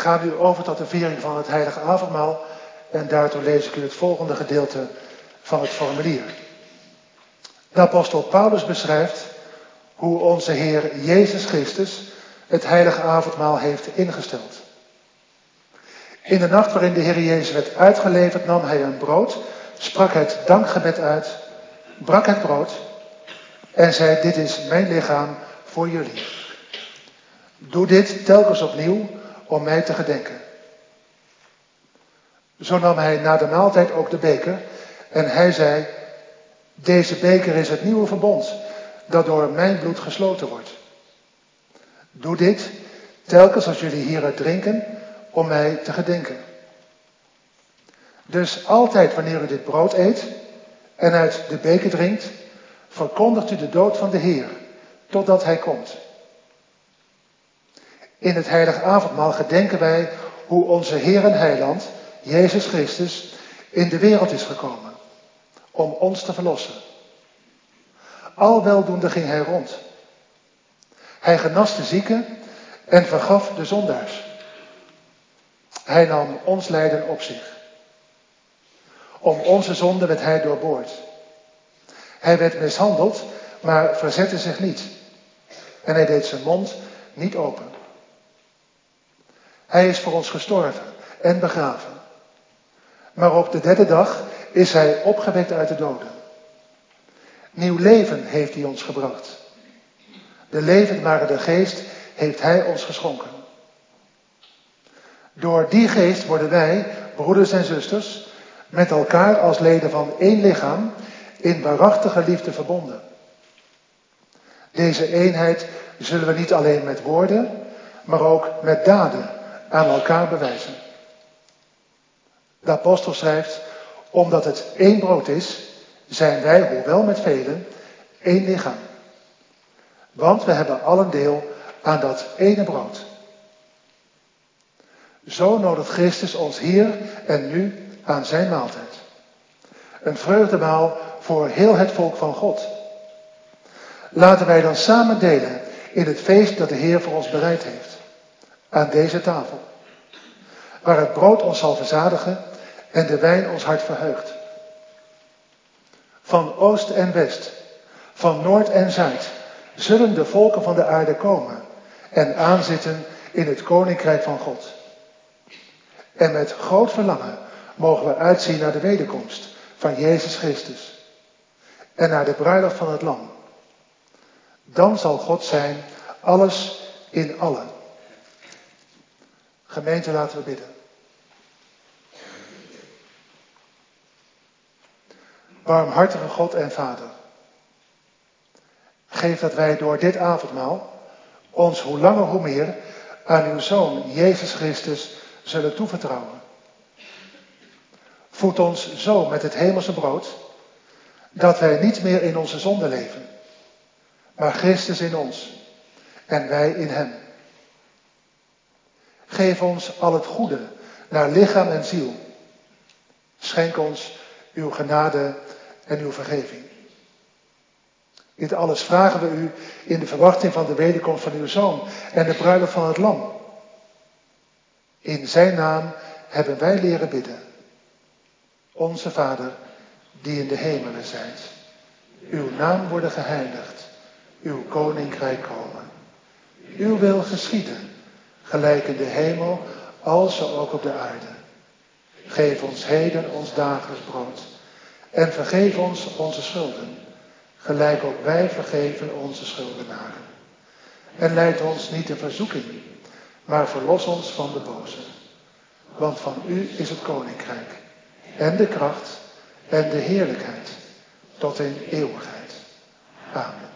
gaan nu over tot de viering van het heilige avondmaal en daartoe lees ik u het volgende gedeelte van het formulier. De apostel Paulus beschrijft hoe onze Heer Jezus Christus het heilige avondmaal heeft ingesteld. In de nacht waarin de Heer Jezus werd uitgeleverd nam hij een brood, sprak het dankgebed uit, brak het brood en zei: dit is mijn lichaam voor jullie. Doe dit telkens opnieuw om mij te gedenken. Zo nam hij na de maaltijd ook de beker en hij zei: deze beker is het nieuwe verbond dat door mijn bloed gesloten wordt. Doe dit telkens als jullie hieruit drinken om mij te gedenken. Dus altijd wanneer u dit brood eet en uit de beker drinkt, verkondigt u de dood van de Heer totdat hij komt. In het heilige avondmaal gedenken wij hoe onze Heer en Heiland, Jezus Christus, in de wereld is gekomen om ons te verlossen. Al weldoende ging hij rond. Hij genas de zieken en vergaf de zondaars. Hij nam ons lijden op zich. Om onze zonde werd hij doorboord. Hij werd mishandeld, maar verzette zich niet. En hij deed zijn mond niet open. Hij is voor ons gestorven en begraven. Maar op de derde dag is hij opgewekt uit de doden. Nieuw leven heeft hij ons gebracht. De levendmakende geest heeft hij ons geschonken. Door die geest worden wij, broeders en zusters, met elkaar als leden van één lichaam in waarachtige liefde verbonden. Deze eenheid zullen we niet alleen met woorden, maar ook met daden aan elkaar bewijzen. De apostel schrijft: omdat het één brood is, zijn wij, hoewel met velen, één lichaam. Want we hebben allen deel aan dat ene brood. Zo nodigt Christus ons hier en nu aan zijn maaltijd. Een vreugdemaal voor heel het volk van God. Laten wij dan samen delen in het feest dat de Heer voor ons bereid heeft. Aan deze tafel. Waar het brood ons zal verzadigen en de wijn ons hart verheugt. Van oost en west, van noord en zuid, zullen de volken van de aarde komen en aanzitten in het koninkrijk van God. En met groot verlangen mogen we uitzien naar de wederkomst van Jezus Christus en naar de bruiloft van het Lam. Dan zal God zijn alles in allen. Gemeente, laten we bidden. Barmhartige God en Vader, geef dat wij door dit avondmaal ons hoe langer hoe meer aan uw Zoon Jezus Christus zullen toevertrouwen. Voed ons zo met het hemelse brood, dat wij niet meer in onze zonde leven, maar Christus in ons en wij in hem. Geef ons al het goede naar lichaam en ziel. Schenk ons uw genade en uw vergeving. Dit alles vragen we u in de verwachting van de wederkomst van uw Zoon en de bruiloft van het Lam. In zijn naam hebben wij leren bidden. Onze Vader, die in de hemelen zijt. Uw naam worden geheiligd. Uw koninkrijk komen. Uw wil geschieden, gelijk in de hemel, als zo ook op de aarde. Geef ons heden ons dagelijks brood. En vergeef ons onze schulden, gelijk ook wij vergeven onze schuldenaren. En leid ons niet in verzoeking, maar verlos ons van de boze. Want van u is het koninkrijk, en de kracht, en de heerlijkheid, tot in eeuwigheid. Amen.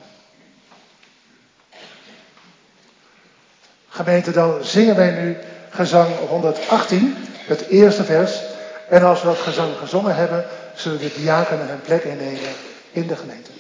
Gemeente, dan zingen wij nu gezang honderdachttien, het eerste vers. En als we dat gezang gezongen hebben, zullen de diakenen hun plek innemen in de gemeente.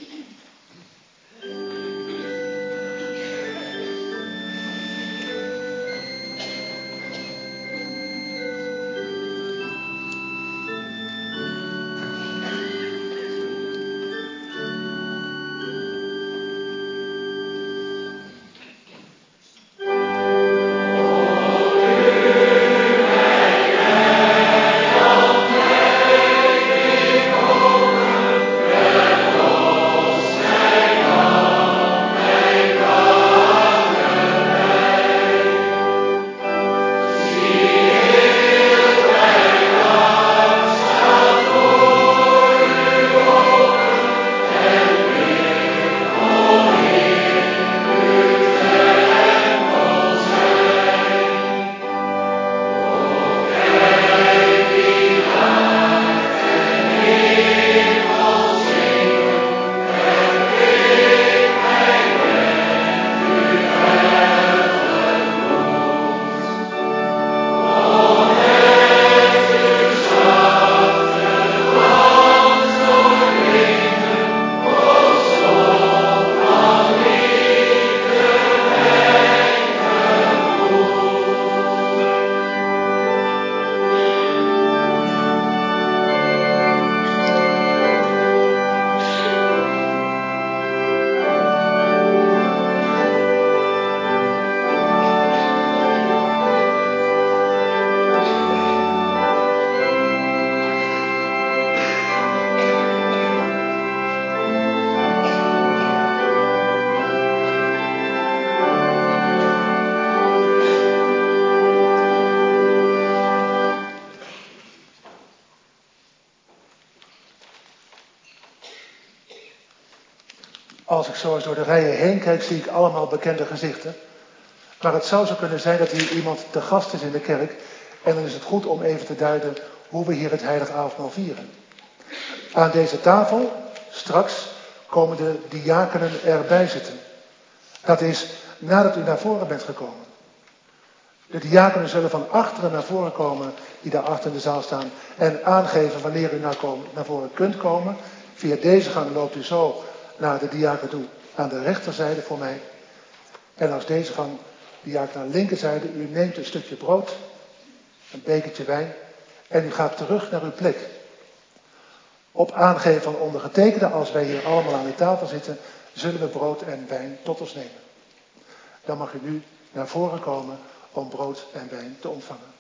Als ik zo eens door de rijen heen kijk, zie ik allemaal bekende gezichten. Maar het zou zo kunnen zijn dat hier iemand te gast is in de kerk. En dan is het goed om even te duiden hoe we hier het heilige avondmaal vieren. Aan deze tafel, straks, komen de diakenen erbij zitten. Dat is nadat u naar voren bent gekomen. De diakenen zullen van achteren naar voren komen, die daar achter in de zaal staan. En aangeven wanneer u naar, komen, naar voren kunt komen. Via deze gang loopt u zo naar de diaken toe, aan de rechterzijde voor mij. En als deze gang, diaken aan de linkerzijde, u neemt een stukje brood, een bekertje wijn. En u gaat terug naar uw plek. Op aangeven van ondergetekende, als wij hier allemaal aan de tafel zitten, zullen we brood en wijn tot ons nemen. Dan mag u nu naar voren komen om brood en wijn te ontvangen.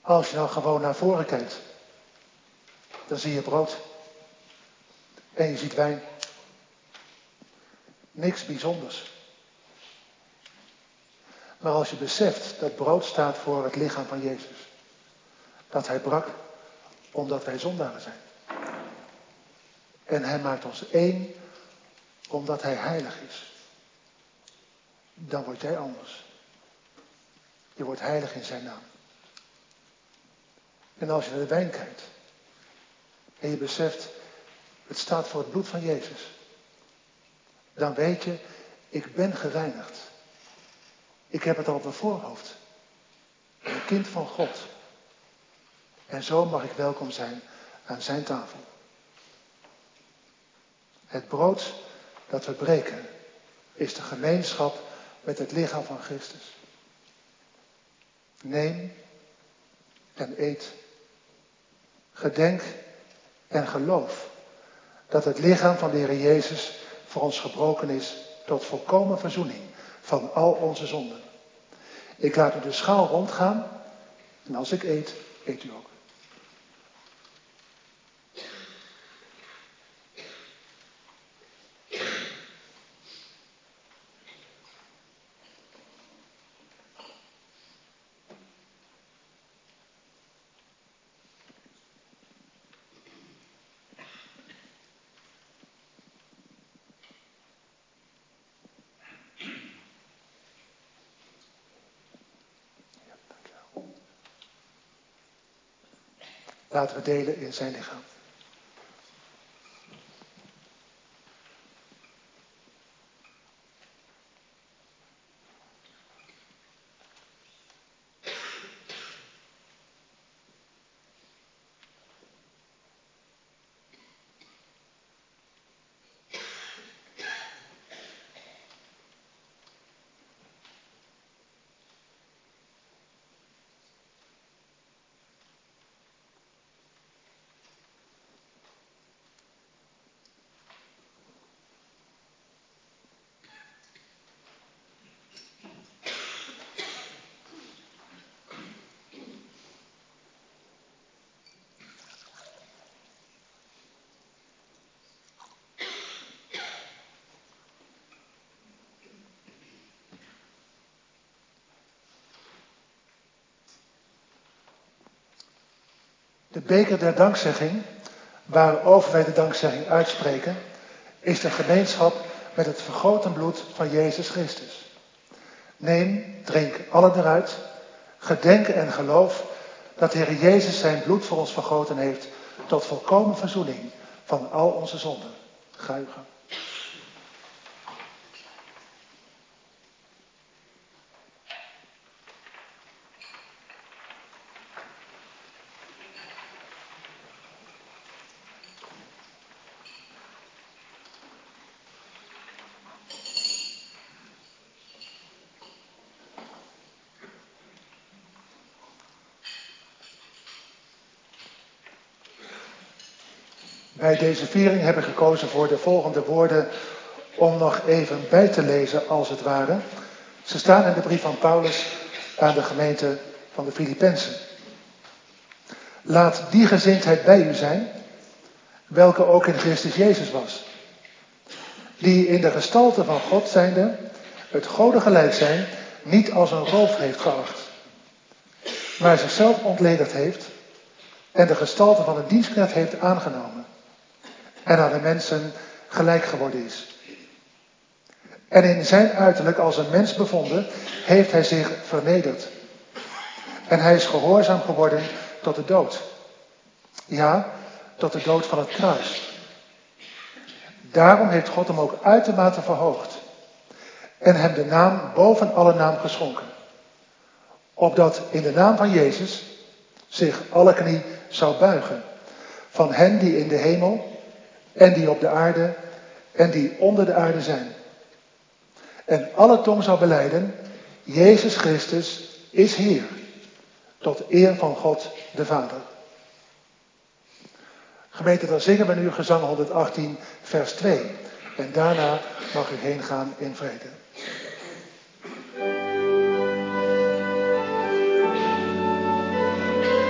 Als je nou gewoon naar voren kijkt, dan zie je brood. En je ziet wijn. Niks bijzonders. Maar als je beseft dat brood staat voor het lichaam van Jezus. Dat hij brak omdat wij zondaren zijn. En hij maakt ons één omdat hij heilig is. Dan word jij anders. Je wordt heilig in zijn naam. En als je naar de wijn kijkt. En je beseft, het staat voor het bloed van Jezus. Dan weet je, ik ben gereinigd. Ik heb het al op mijn voorhoofd. Een kind van God. En zo mag ik welkom zijn aan zijn tafel. Het brood dat we breken is de gemeenschap met het lichaam van Christus. Neem en eet. Gedenk en geloof dat het lichaam van de Heer Jezus voor ons gebroken is tot volkomen verzoening van al onze zonden. Ik laat u de schaal rondgaan en als ik eet, eet u ook. Laten we delen in zijn lichaam. De beker der dankzegging, waarover wij de dankzegging uitspreken, is de gemeenschap met het vergoten bloed van Jezus Christus. Neem, drink allen eruit, gedenk en geloof dat de Heer Jezus zijn bloed voor ons vergoten heeft tot volkomen verzoening van al onze zonden. Ga uw gang. Bij deze viering heb ik gekozen voor de volgende woorden om nog even bij te lezen als het ware. Ze staan in de brief van Paulus aan de gemeente van de Filippenzen. Laat die gezindheid bij u zijn, welke ook in Christus Jezus was. Die in de gestalte van God zijnde, het Gode gelijk zijn, niet als een roof heeft geacht. Maar zichzelf ontledigd heeft en de gestalte van een dienstknecht heeft aangenomen. En aan de mensen gelijk geworden is. En in zijn uiterlijk als een mens bevonden, heeft hij zich vernederd. En hij is gehoorzaam geworden tot de dood. Ja, tot de dood van het kruis. Daarom heeft God hem ook uitermate verhoogd. En hem de naam boven alle naam geschonken. Opdat in de naam van Jezus zich alle knie zou buigen. Van hen die in de hemel en die op de aarde en die onder de aarde zijn. En alle tong zou belijden, Jezus Christus is Heer, tot eer van God de Vader. Gemeente, dan zingen we nu gezang honderdachttien, vers twee. En daarna mag u heen gaan in vrede.
Thank you.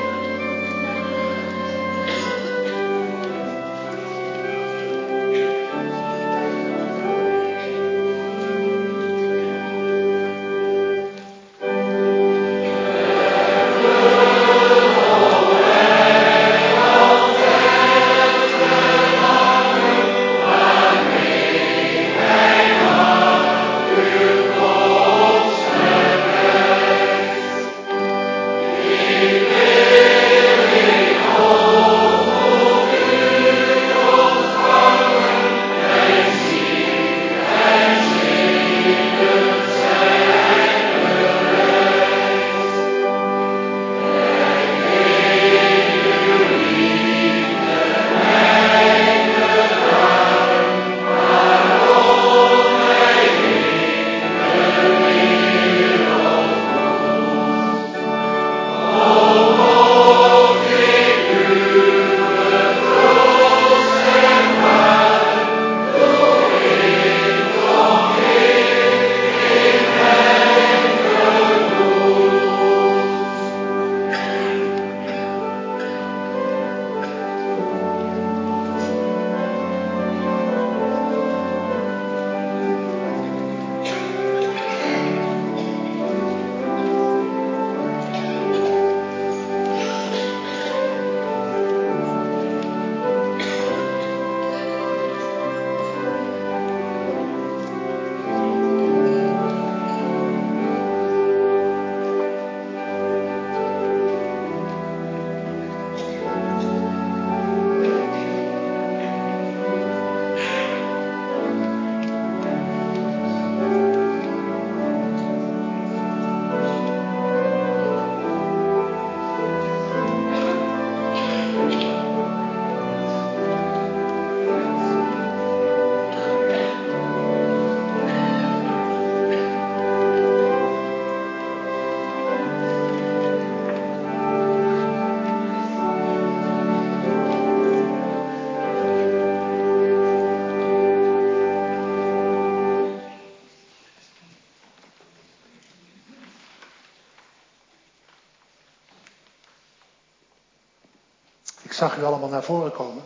zag u allemaal naar voren komen.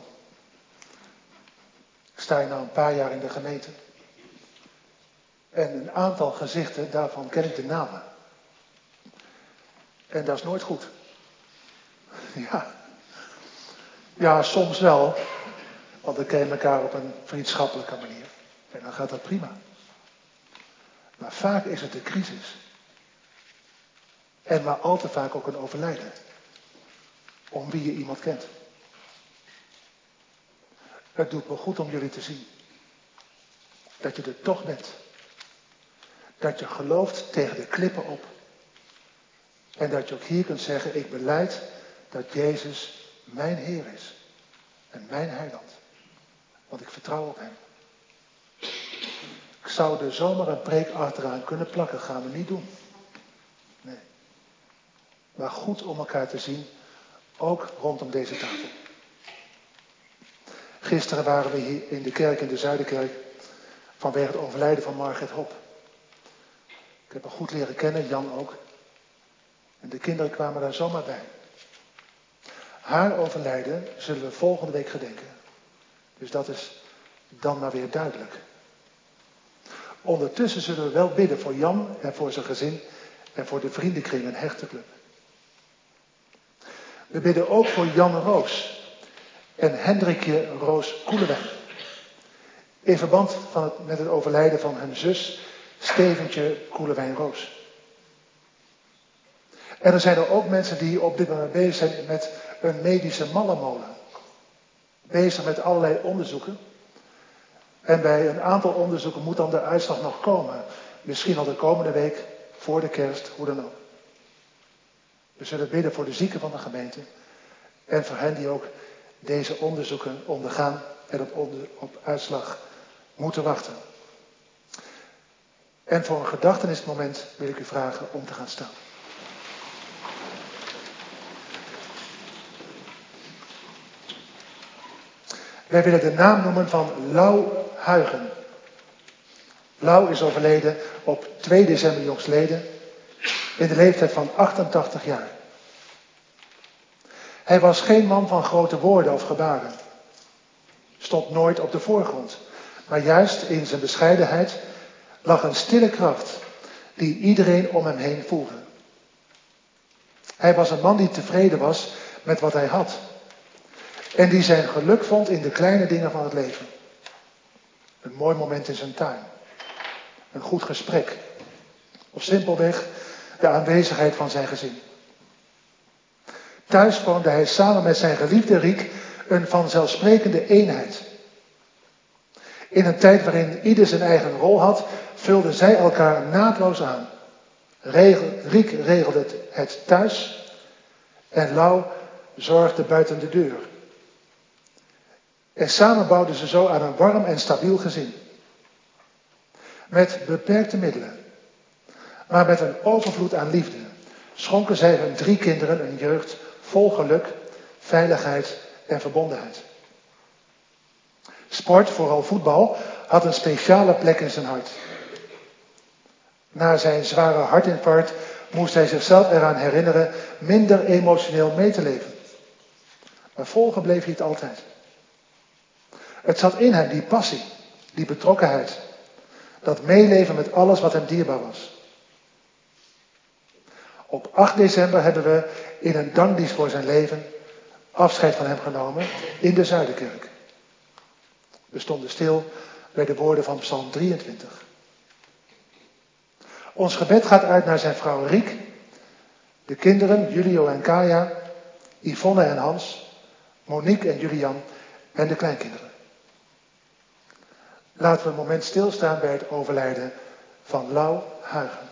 Ik sta hier nou een paar jaar in de gemeente. En een aantal gezichten, daarvan ken ik de namen. En dat is nooit goed. Ja. Ja, soms wel. Want dan ken je elkaar op een vriendschappelijke manier. En dan gaat dat prima. Maar vaak is het de crisis. En maar al te vaak ook een overlijden. Om wie je iemand kent. Het doet me goed om jullie te zien. Dat je er toch bent. Dat je gelooft tegen de klippen op. En dat je ook hier kunt zeggen, ik belijd dat Jezus mijn Heer is. En mijn heiland. Want ik vertrouw op hem. Ik zou er zomaar een preek achteraan kunnen plakken. Gaan we niet doen. Nee. Maar goed om elkaar te zien. Ook rondom deze tafel. Gisteren waren we hier in de kerk, in de Zuiderkerk. Vanwege het overlijden van Margret Hop. Ik heb haar goed leren kennen, Jan ook. En de kinderen kwamen daar zomaar bij. Haar overlijden zullen we volgende week gedenken. Dus dat is dan maar weer duidelijk. Ondertussen zullen we wel bidden voor Jan en voor zijn gezin en voor de vriendenkring en Hechterclub. We bidden ook voor Jan Roos en Hendrikje Roos Koelewijn. In verband van het, met het overlijden van hun zus Steventje Koelewijn Roos. En er zijn er ook mensen die op dit moment bezig zijn met een medische mallenmolen. Bezig met allerlei onderzoeken. En bij een aantal onderzoeken moet dan de uitslag nog komen. Misschien al de komende week, voor de kerst, hoe dan ook. We zullen bidden voor de zieken van de gemeente. En voor hen die ook deze onderzoeken ondergaan en op, onder, op uitslag moeten wachten. En voor een gedachtenismoment wil ik u vragen om te gaan staan. Wij willen de naam noemen van Lau Huigen. Lau is overleden op twee december jongstleden in de leeftijd van achtentachtig jaar. Hij was geen man van grote woorden of gebaren. Stond nooit op de voorgrond. Maar juist in zijn bescheidenheid lag een stille kracht die iedereen om hem heen voelde. Hij was een man die tevreden was met wat hij had. En die zijn geluk vond in de kleine dingen van het leven. Een mooi moment in zijn tuin. Een goed gesprek. Of simpelweg de aanwezigheid van zijn gezin. Thuis vormde hij samen met zijn geliefde Riek een vanzelfsprekende eenheid. In een tijd waarin ieder zijn eigen rol had, vulden zij elkaar naadloos aan. Regel, Riek regelde het, het thuis en Lau zorgde buiten de deur. En samen bouwden ze zo aan een warm en stabiel gezin. Met beperkte middelen, maar met een overvloed aan liefde, schonken zij hun drie kinderen een jeugd vol geluk, veiligheid en verbondenheid. Sport, vooral voetbal, had een speciale plek in zijn hart. Na zijn zware hartinfarct moest hij zichzelf eraan herinneren minder emotioneel mee te leven. Maar volgen bleef hij het altijd. Het zat in hem, die passie, die betrokkenheid. Dat meeleven met alles wat hem dierbaar was. Op acht december hebben we in een dankdienst voor zijn leven afscheid van hem genomen in de Zuiderkerk. We stonden stil bij de woorden van Psalm drieëntwintig. Ons gebed gaat uit naar zijn vrouw Riek, de kinderen Julio en Kaya, Yvonne en Hans, Monique en Julian en de kleinkinderen. Laten we een moment stilstaan bij het overlijden van Lau Huigen.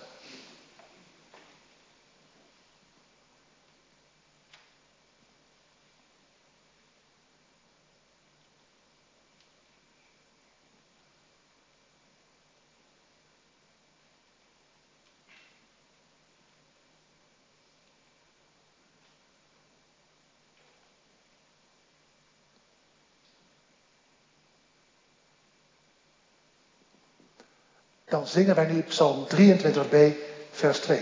Dan zingen wij nu Psalm drieëntwintig b, vers twee.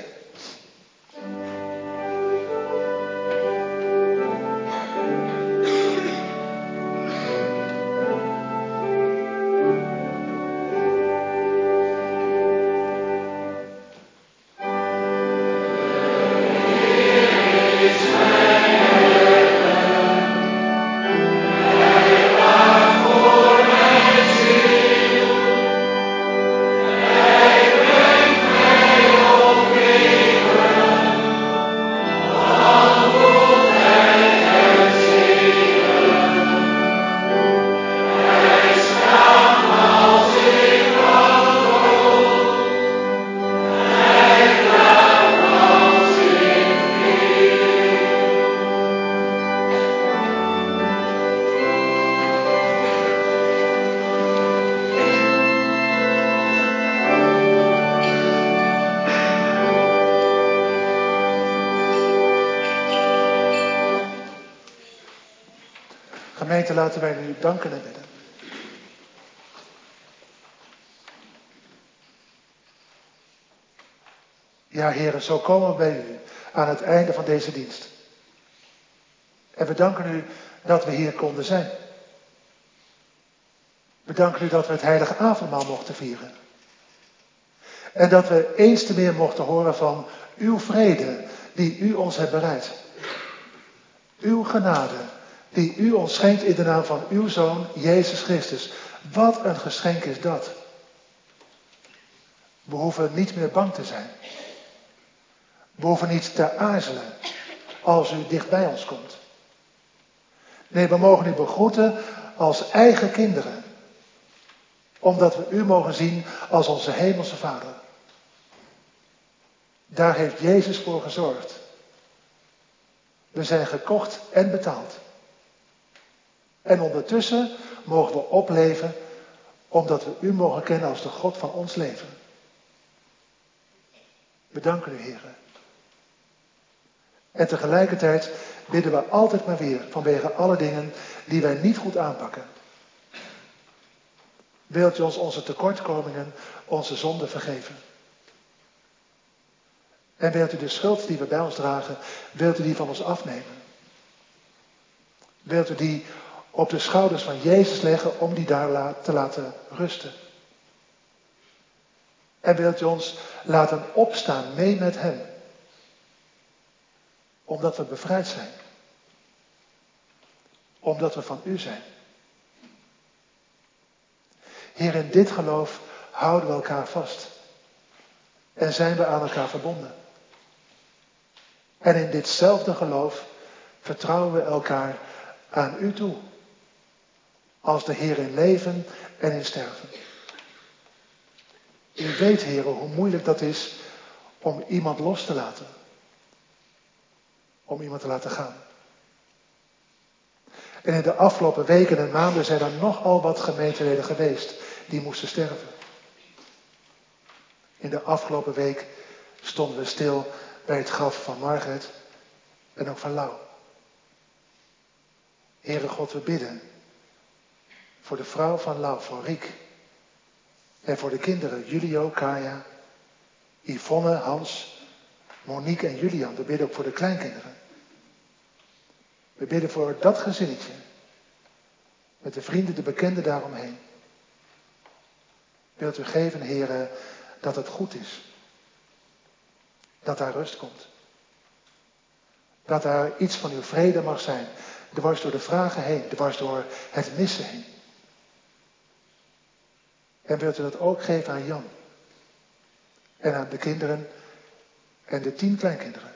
Gemeente, laten wij nu danken en bidden. Ja, heren, zo komen we bij u aan het einde van deze dienst. En we danken u dat we hier konden zijn. We danken u dat we het heilige avondmaal mochten vieren. En dat we eens te meer mochten horen van uw vrede die u ons hebt bereid. Uw genade die u ons schenkt in de naam van uw Zoon, Jezus Christus. Wat een geschenk is dat. We hoeven niet meer bang te zijn. We hoeven niet te aarzelen als u dicht bij ons komt. Nee, we mogen u begroeten als eigen kinderen. Omdat we u mogen zien als onze hemelse Vader. Daar heeft Jezus voor gezorgd. We zijn gekocht en betaald. En ondertussen mogen we opleven omdat we u mogen kennen als de God van ons leven. We danken u, heren. En tegelijkertijd bidden we altijd maar weer vanwege alle dingen die wij niet goed aanpakken. Wilt u ons onze tekortkomingen, onze zonden vergeven? En wilt u de schuld die we bij ons dragen, wilt u die van ons afnemen? Wilt u die op de schouders van Jezus leggen om die daar te laten rusten? En wilt u ons laten opstaan mee met hem? Omdat we bevrijd zijn. Omdat we van u zijn. Heer, in dit geloof houden we elkaar vast. En zijn we aan elkaar verbonden. En in ditzelfde geloof vertrouwen we elkaar aan u toe. Als de Heer in leven en in sterven. U weet, Heer, hoe moeilijk dat is om iemand los te laten. Om iemand te laten gaan. En in de afgelopen weken en maanden zijn er nogal wat gemeenteleden geweest die moesten sterven. In de afgelopen week stonden we stil bij het graf van Margaret en ook van Lau. Heere God, we bidden voor de vrouw van Lau, voor Riek. En voor de kinderen Julio, Kaya, Yvonne, Hans, Monique en Julian. We bidden ook voor de kleinkinderen. We bidden voor dat gezinnetje. Met de vrienden, de bekenden daaromheen. Wilt u geven, Heere, dat het goed is. Dat daar rust komt. Dat daar iets van uw vrede mag zijn. Dwars door de vragen heen. Dwars door het missen heen. En wilt u dat ook geven aan Jan. En aan de kinderen. En de tien kleinkinderen.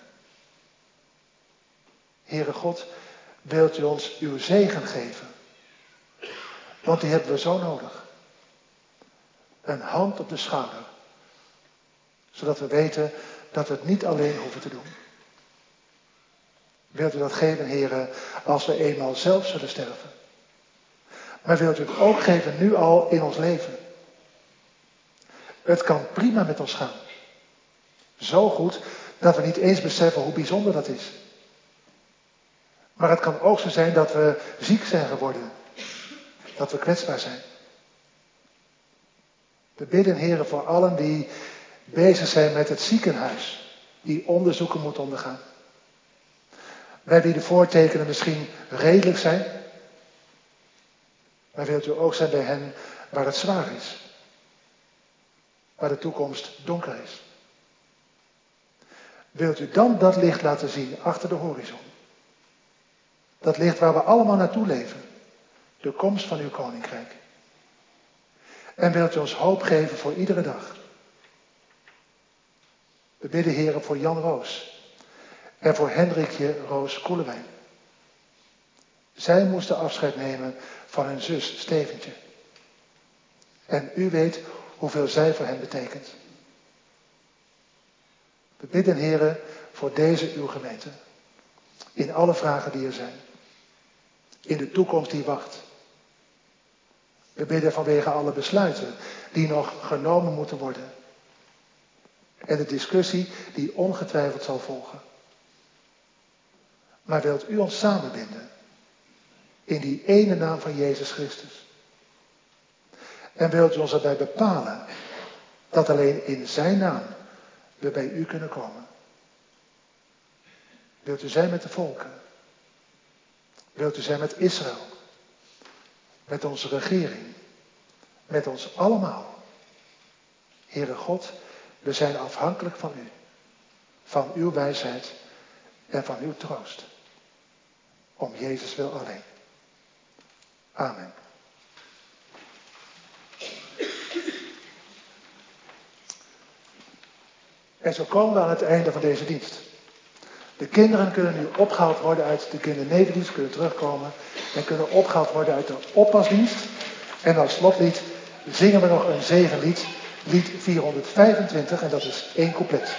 Heere God, wilt u ons uw zegen geven. Want die hebben we zo nodig. Een hand op de schouder. Zodat we weten dat we het niet alleen hoeven te doen. Wilt u dat geven, Heere, als we eenmaal zelf zullen sterven. Maar wilt u het ook geven nu al in ons leven. Het kan prima met ons gaan. Zo goed dat we niet eens beseffen hoe bijzonder dat is. Maar het kan ook zo zijn dat we ziek zijn geworden. Dat we kwetsbaar zijn. We bidden, Heere, voor allen die bezig zijn met het ziekenhuis. Die onderzoeken moeten ondergaan. Bij wie de voortekenen misschien redelijk zijn. Maar wilt u ook zijn bij hen waar het zwaar is. Waar de toekomst donker is. Wilt u dan dat licht laten zien achter de horizon. Dat licht waar we allemaal naartoe leven. De komst van uw koninkrijk. En wilt u ons hoop geven voor iedere dag. We bidden, Heere, voor Jan Roos. En voor Hendrikje Roos Koelewijn. Zij moesten afscheid nemen van hun zus Steventje. En u weet hoeveel zij voor hen betekent. We bidden, Heere, voor deze uw gemeente. In alle vragen die er zijn. In de toekomst die wacht. We bidden vanwege alle besluiten die nog genomen moeten worden. En de discussie die ongetwijfeld zal volgen. Maar wilt u ons samenbinden In die ene naam van Jezus Christus. En wilt u ons erbij bepalen dat alleen in zijn naam we bij u kunnen komen. Wilt u zijn met de volken? Wilt u zijn met Israël? Met onze regering? Met ons allemaal? Heere God, we zijn afhankelijk van u. Van uw wijsheid en van uw troost. Om Jezus wil alleen. Amen. En zo komen we aan het einde van deze dienst. De kinderen kunnen nu opgehaald worden uit de kindernevendienst, kunnen terugkomen en kunnen opgehaald worden uit de oppasdienst. En als slotlied zingen we nog een zegenlied, lied vierhonderdvijfentwintig, en dat is één couplet.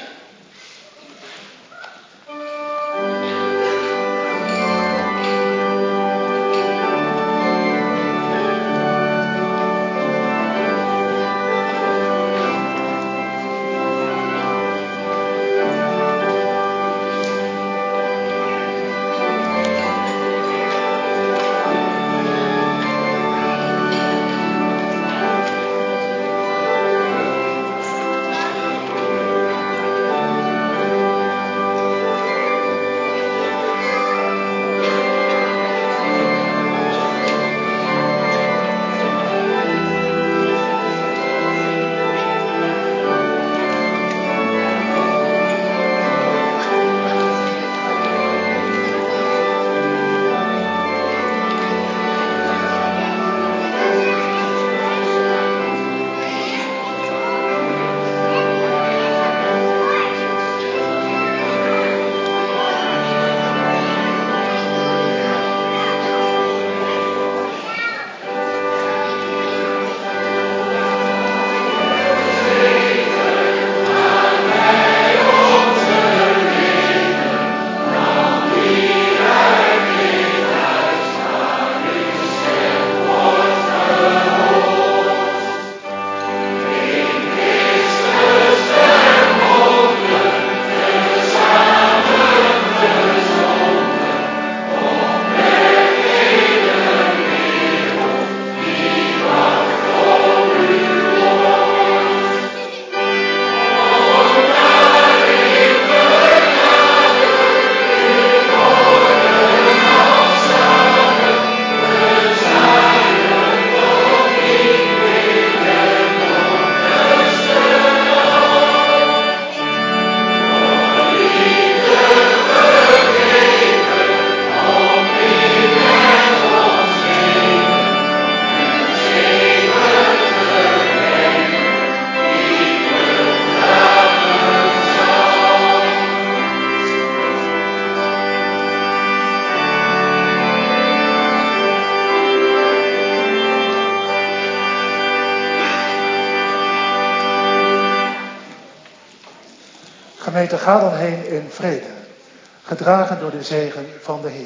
Gemeente, ga dan heen in vrede, gedragen door de zegen van de Heer.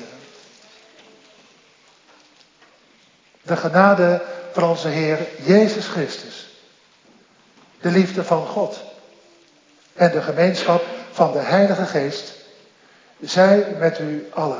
De genade van onze Heer Jezus Christus, de liefde van God en de gemeenschap van de Heilige Geest, zij met u allen.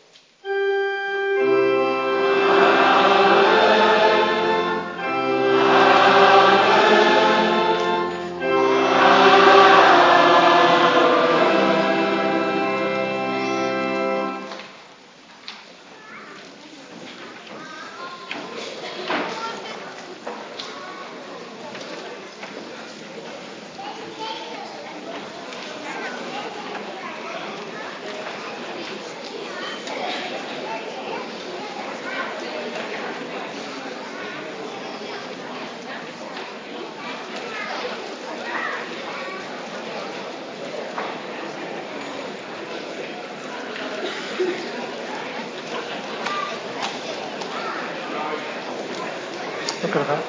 We kunnen gaan.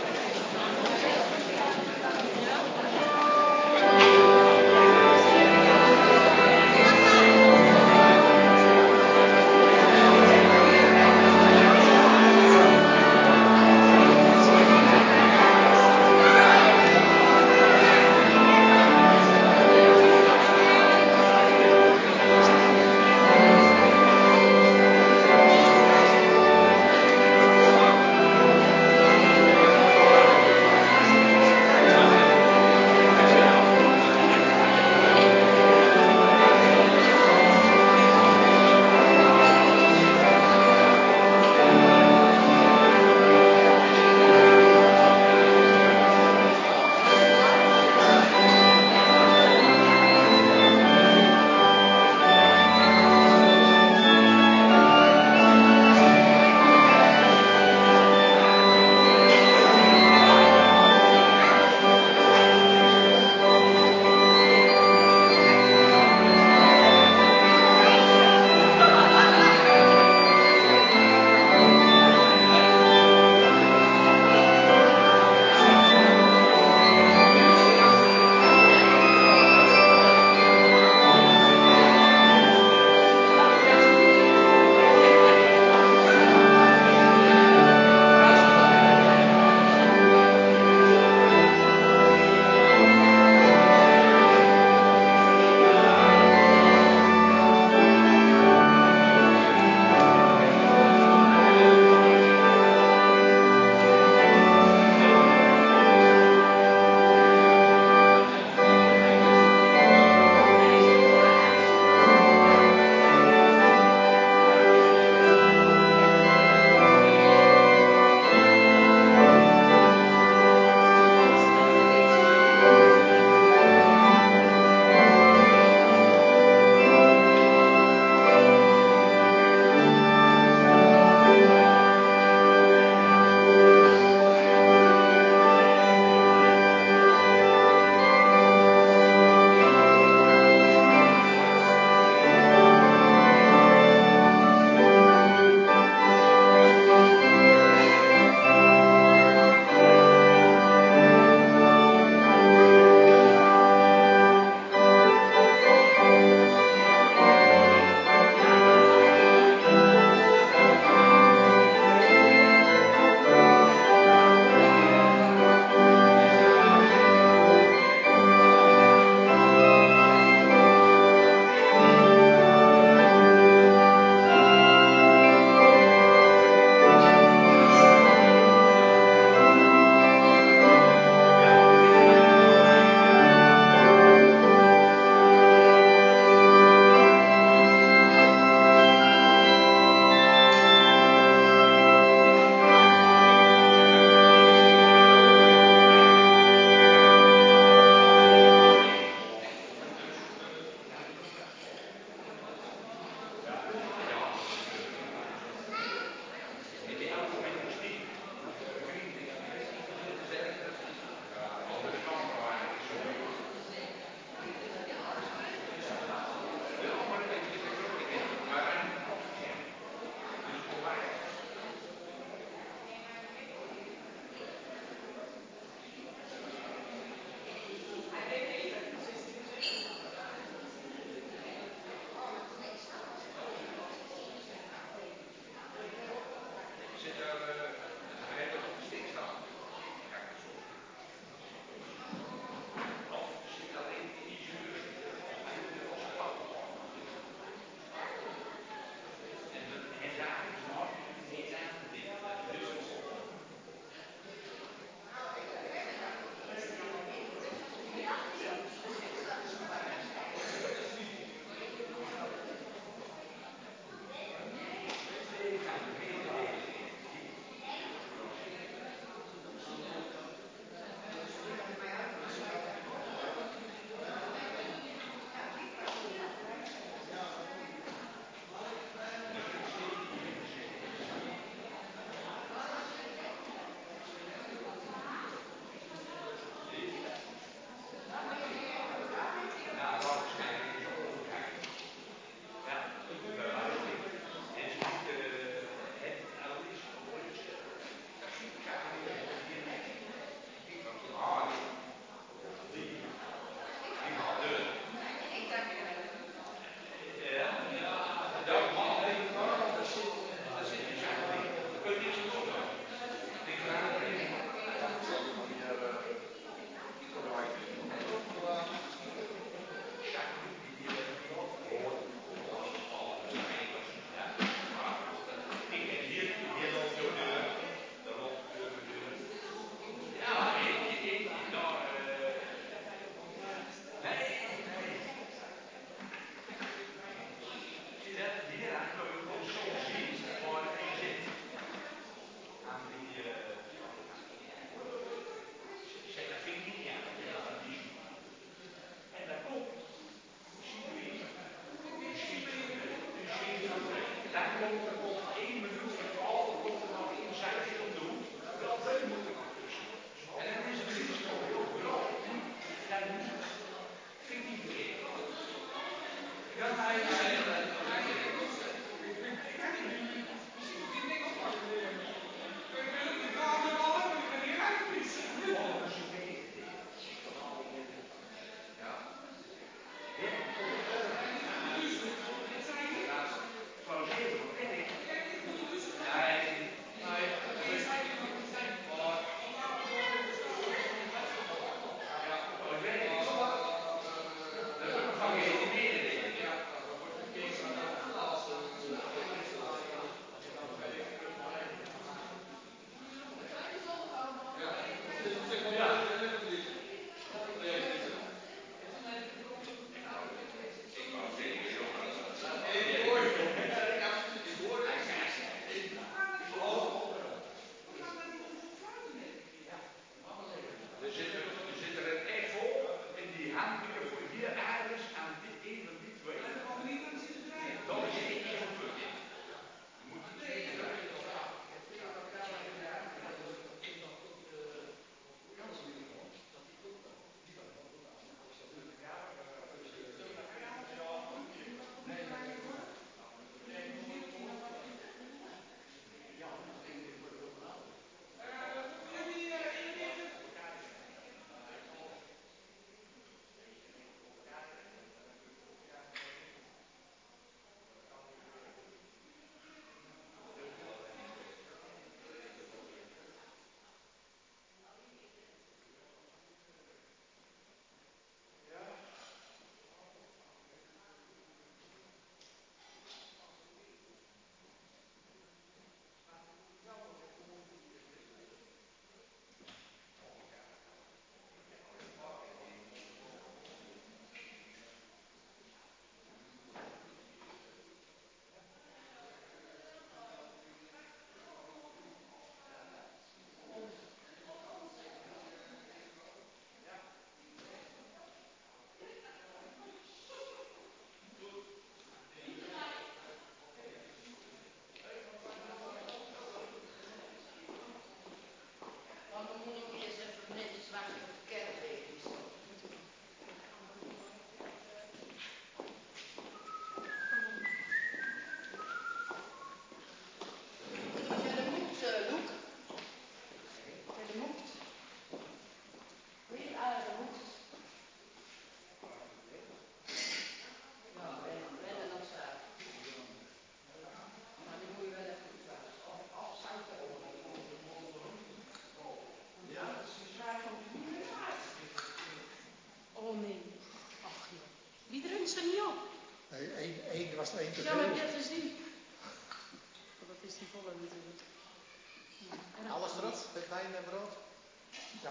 Oh nee. Ach joh. Die drunt ze niet op.
Nee, één, één was er één te
Ja,
veel.
maar ik heb gezien. Oh, dat is die volle natuurlijk. Ja,
alles erop, met wijn en brood?
Ja.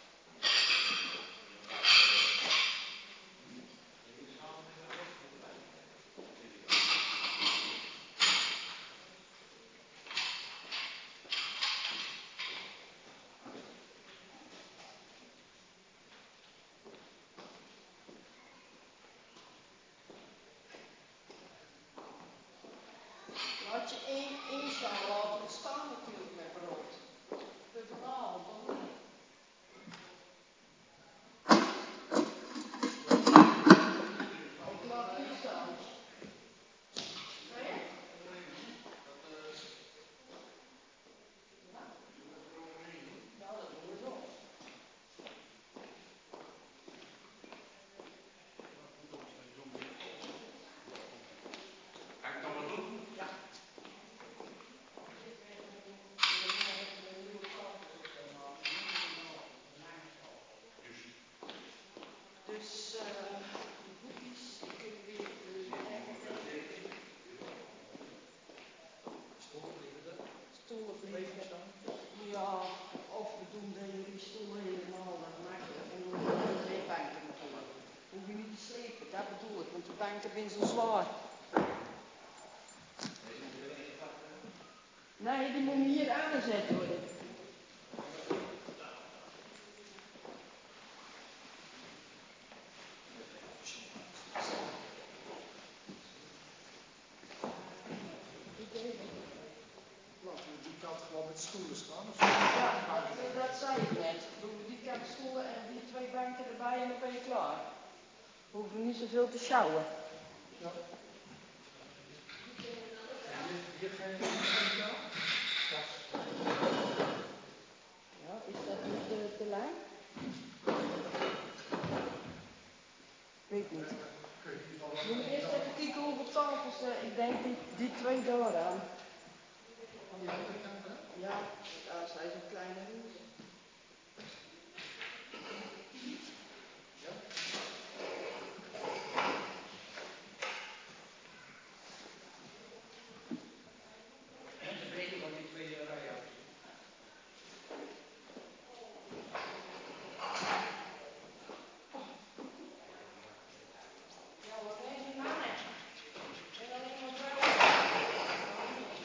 Laat je één, één staan laten bestaan natuurlijk met brood. Voor vanavond, of niet? Ik laat hier staan. Nee? Ja, dat doen we zo.
Ga ik dan maar doen?
Ja. Dus uh, de boekjes kunnen weer uh, ergens
Stoelen liggen er.
stoelen vliegen. Ja, of we doen de die stoelen helemaal dat makkelijk en dan doen we twee banken natuurlijk. Hoef je niet te slepen, dat bedoel ik, want de banken zijn zo zwaar. Nee, die moeten hier aangezet worden.
Laten we die kant gewoon met stoelen staan? Of
Ja, dat, dat zei ik net. Doen we die kant stoelen en die twee banken erbij en dan ben je klaar. We hoeven niet zoveel te sjouwen.
Ja.
Hier, hier geen kamer?
Ja, is dat niet de, de lijn? Weet niet. We moeten eerst even kijken hoeveel tafels, uh, ik denk die, die twee daar aan.
Aan die andere kant dan?
Ja, daar zijn zo'n kleine huis.
Ja. En de breedte van die twee rijen.
Ja, wat heeft die mannen? En alleen maar vrouwen.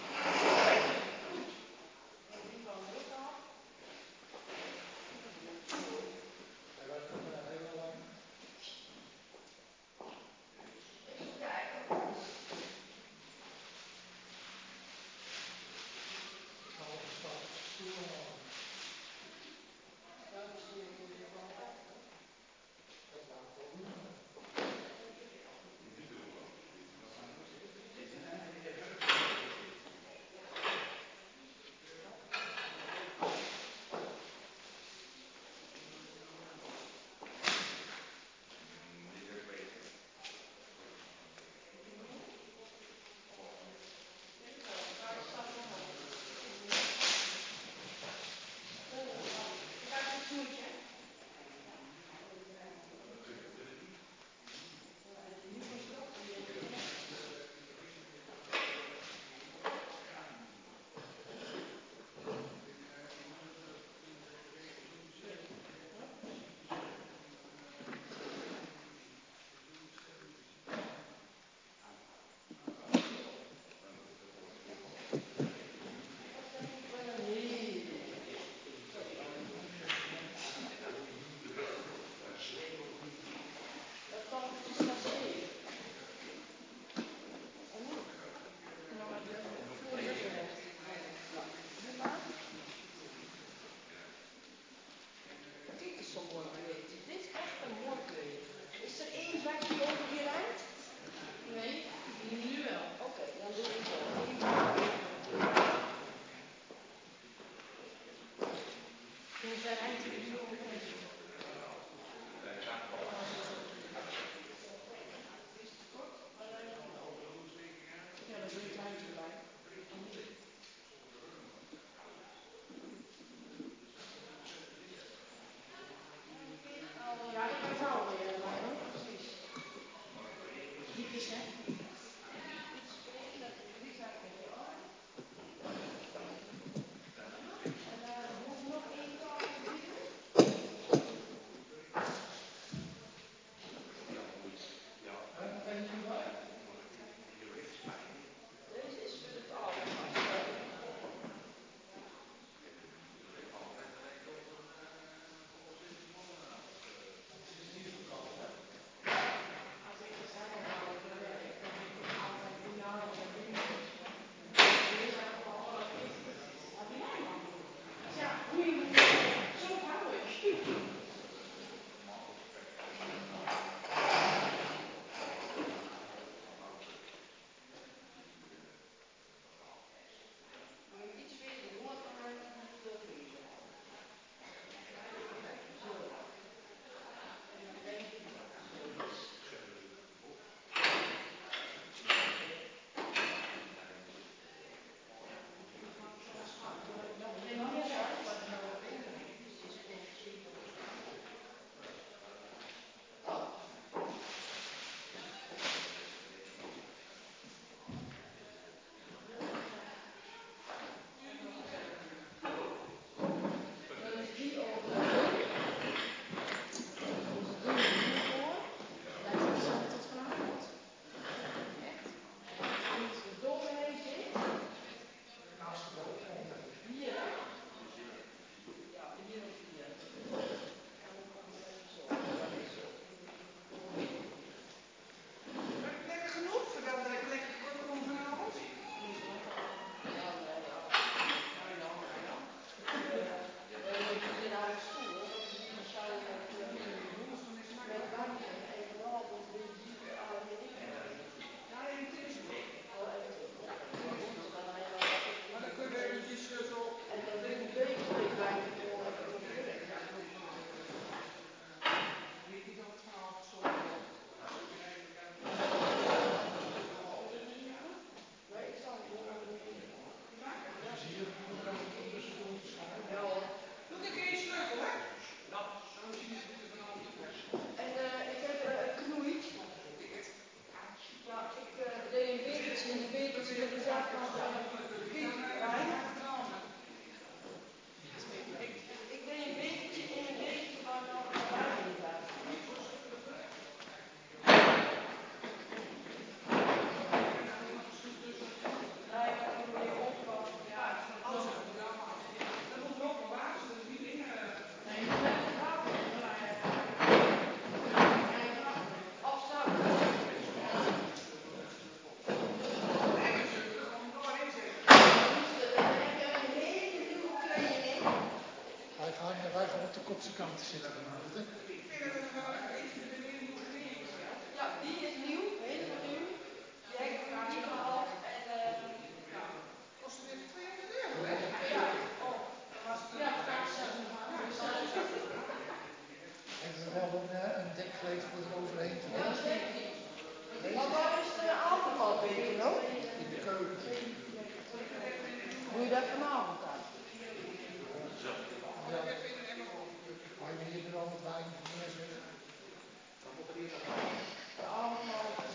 Allemaal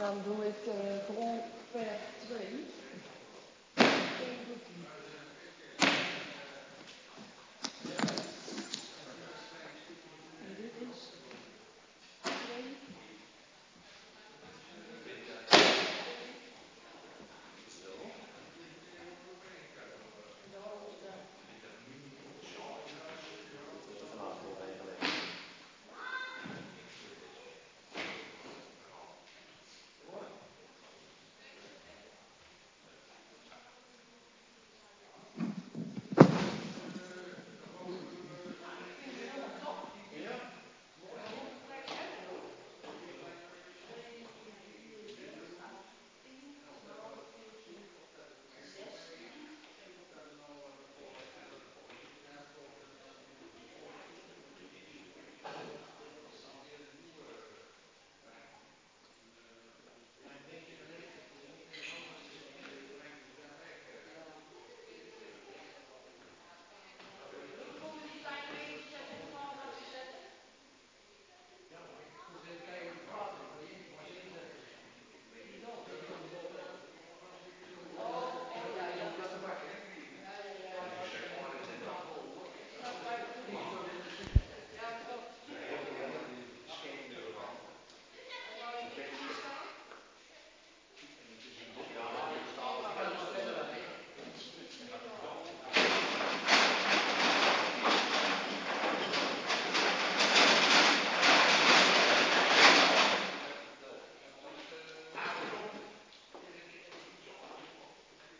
dan doe ik uh, gewoon per twee.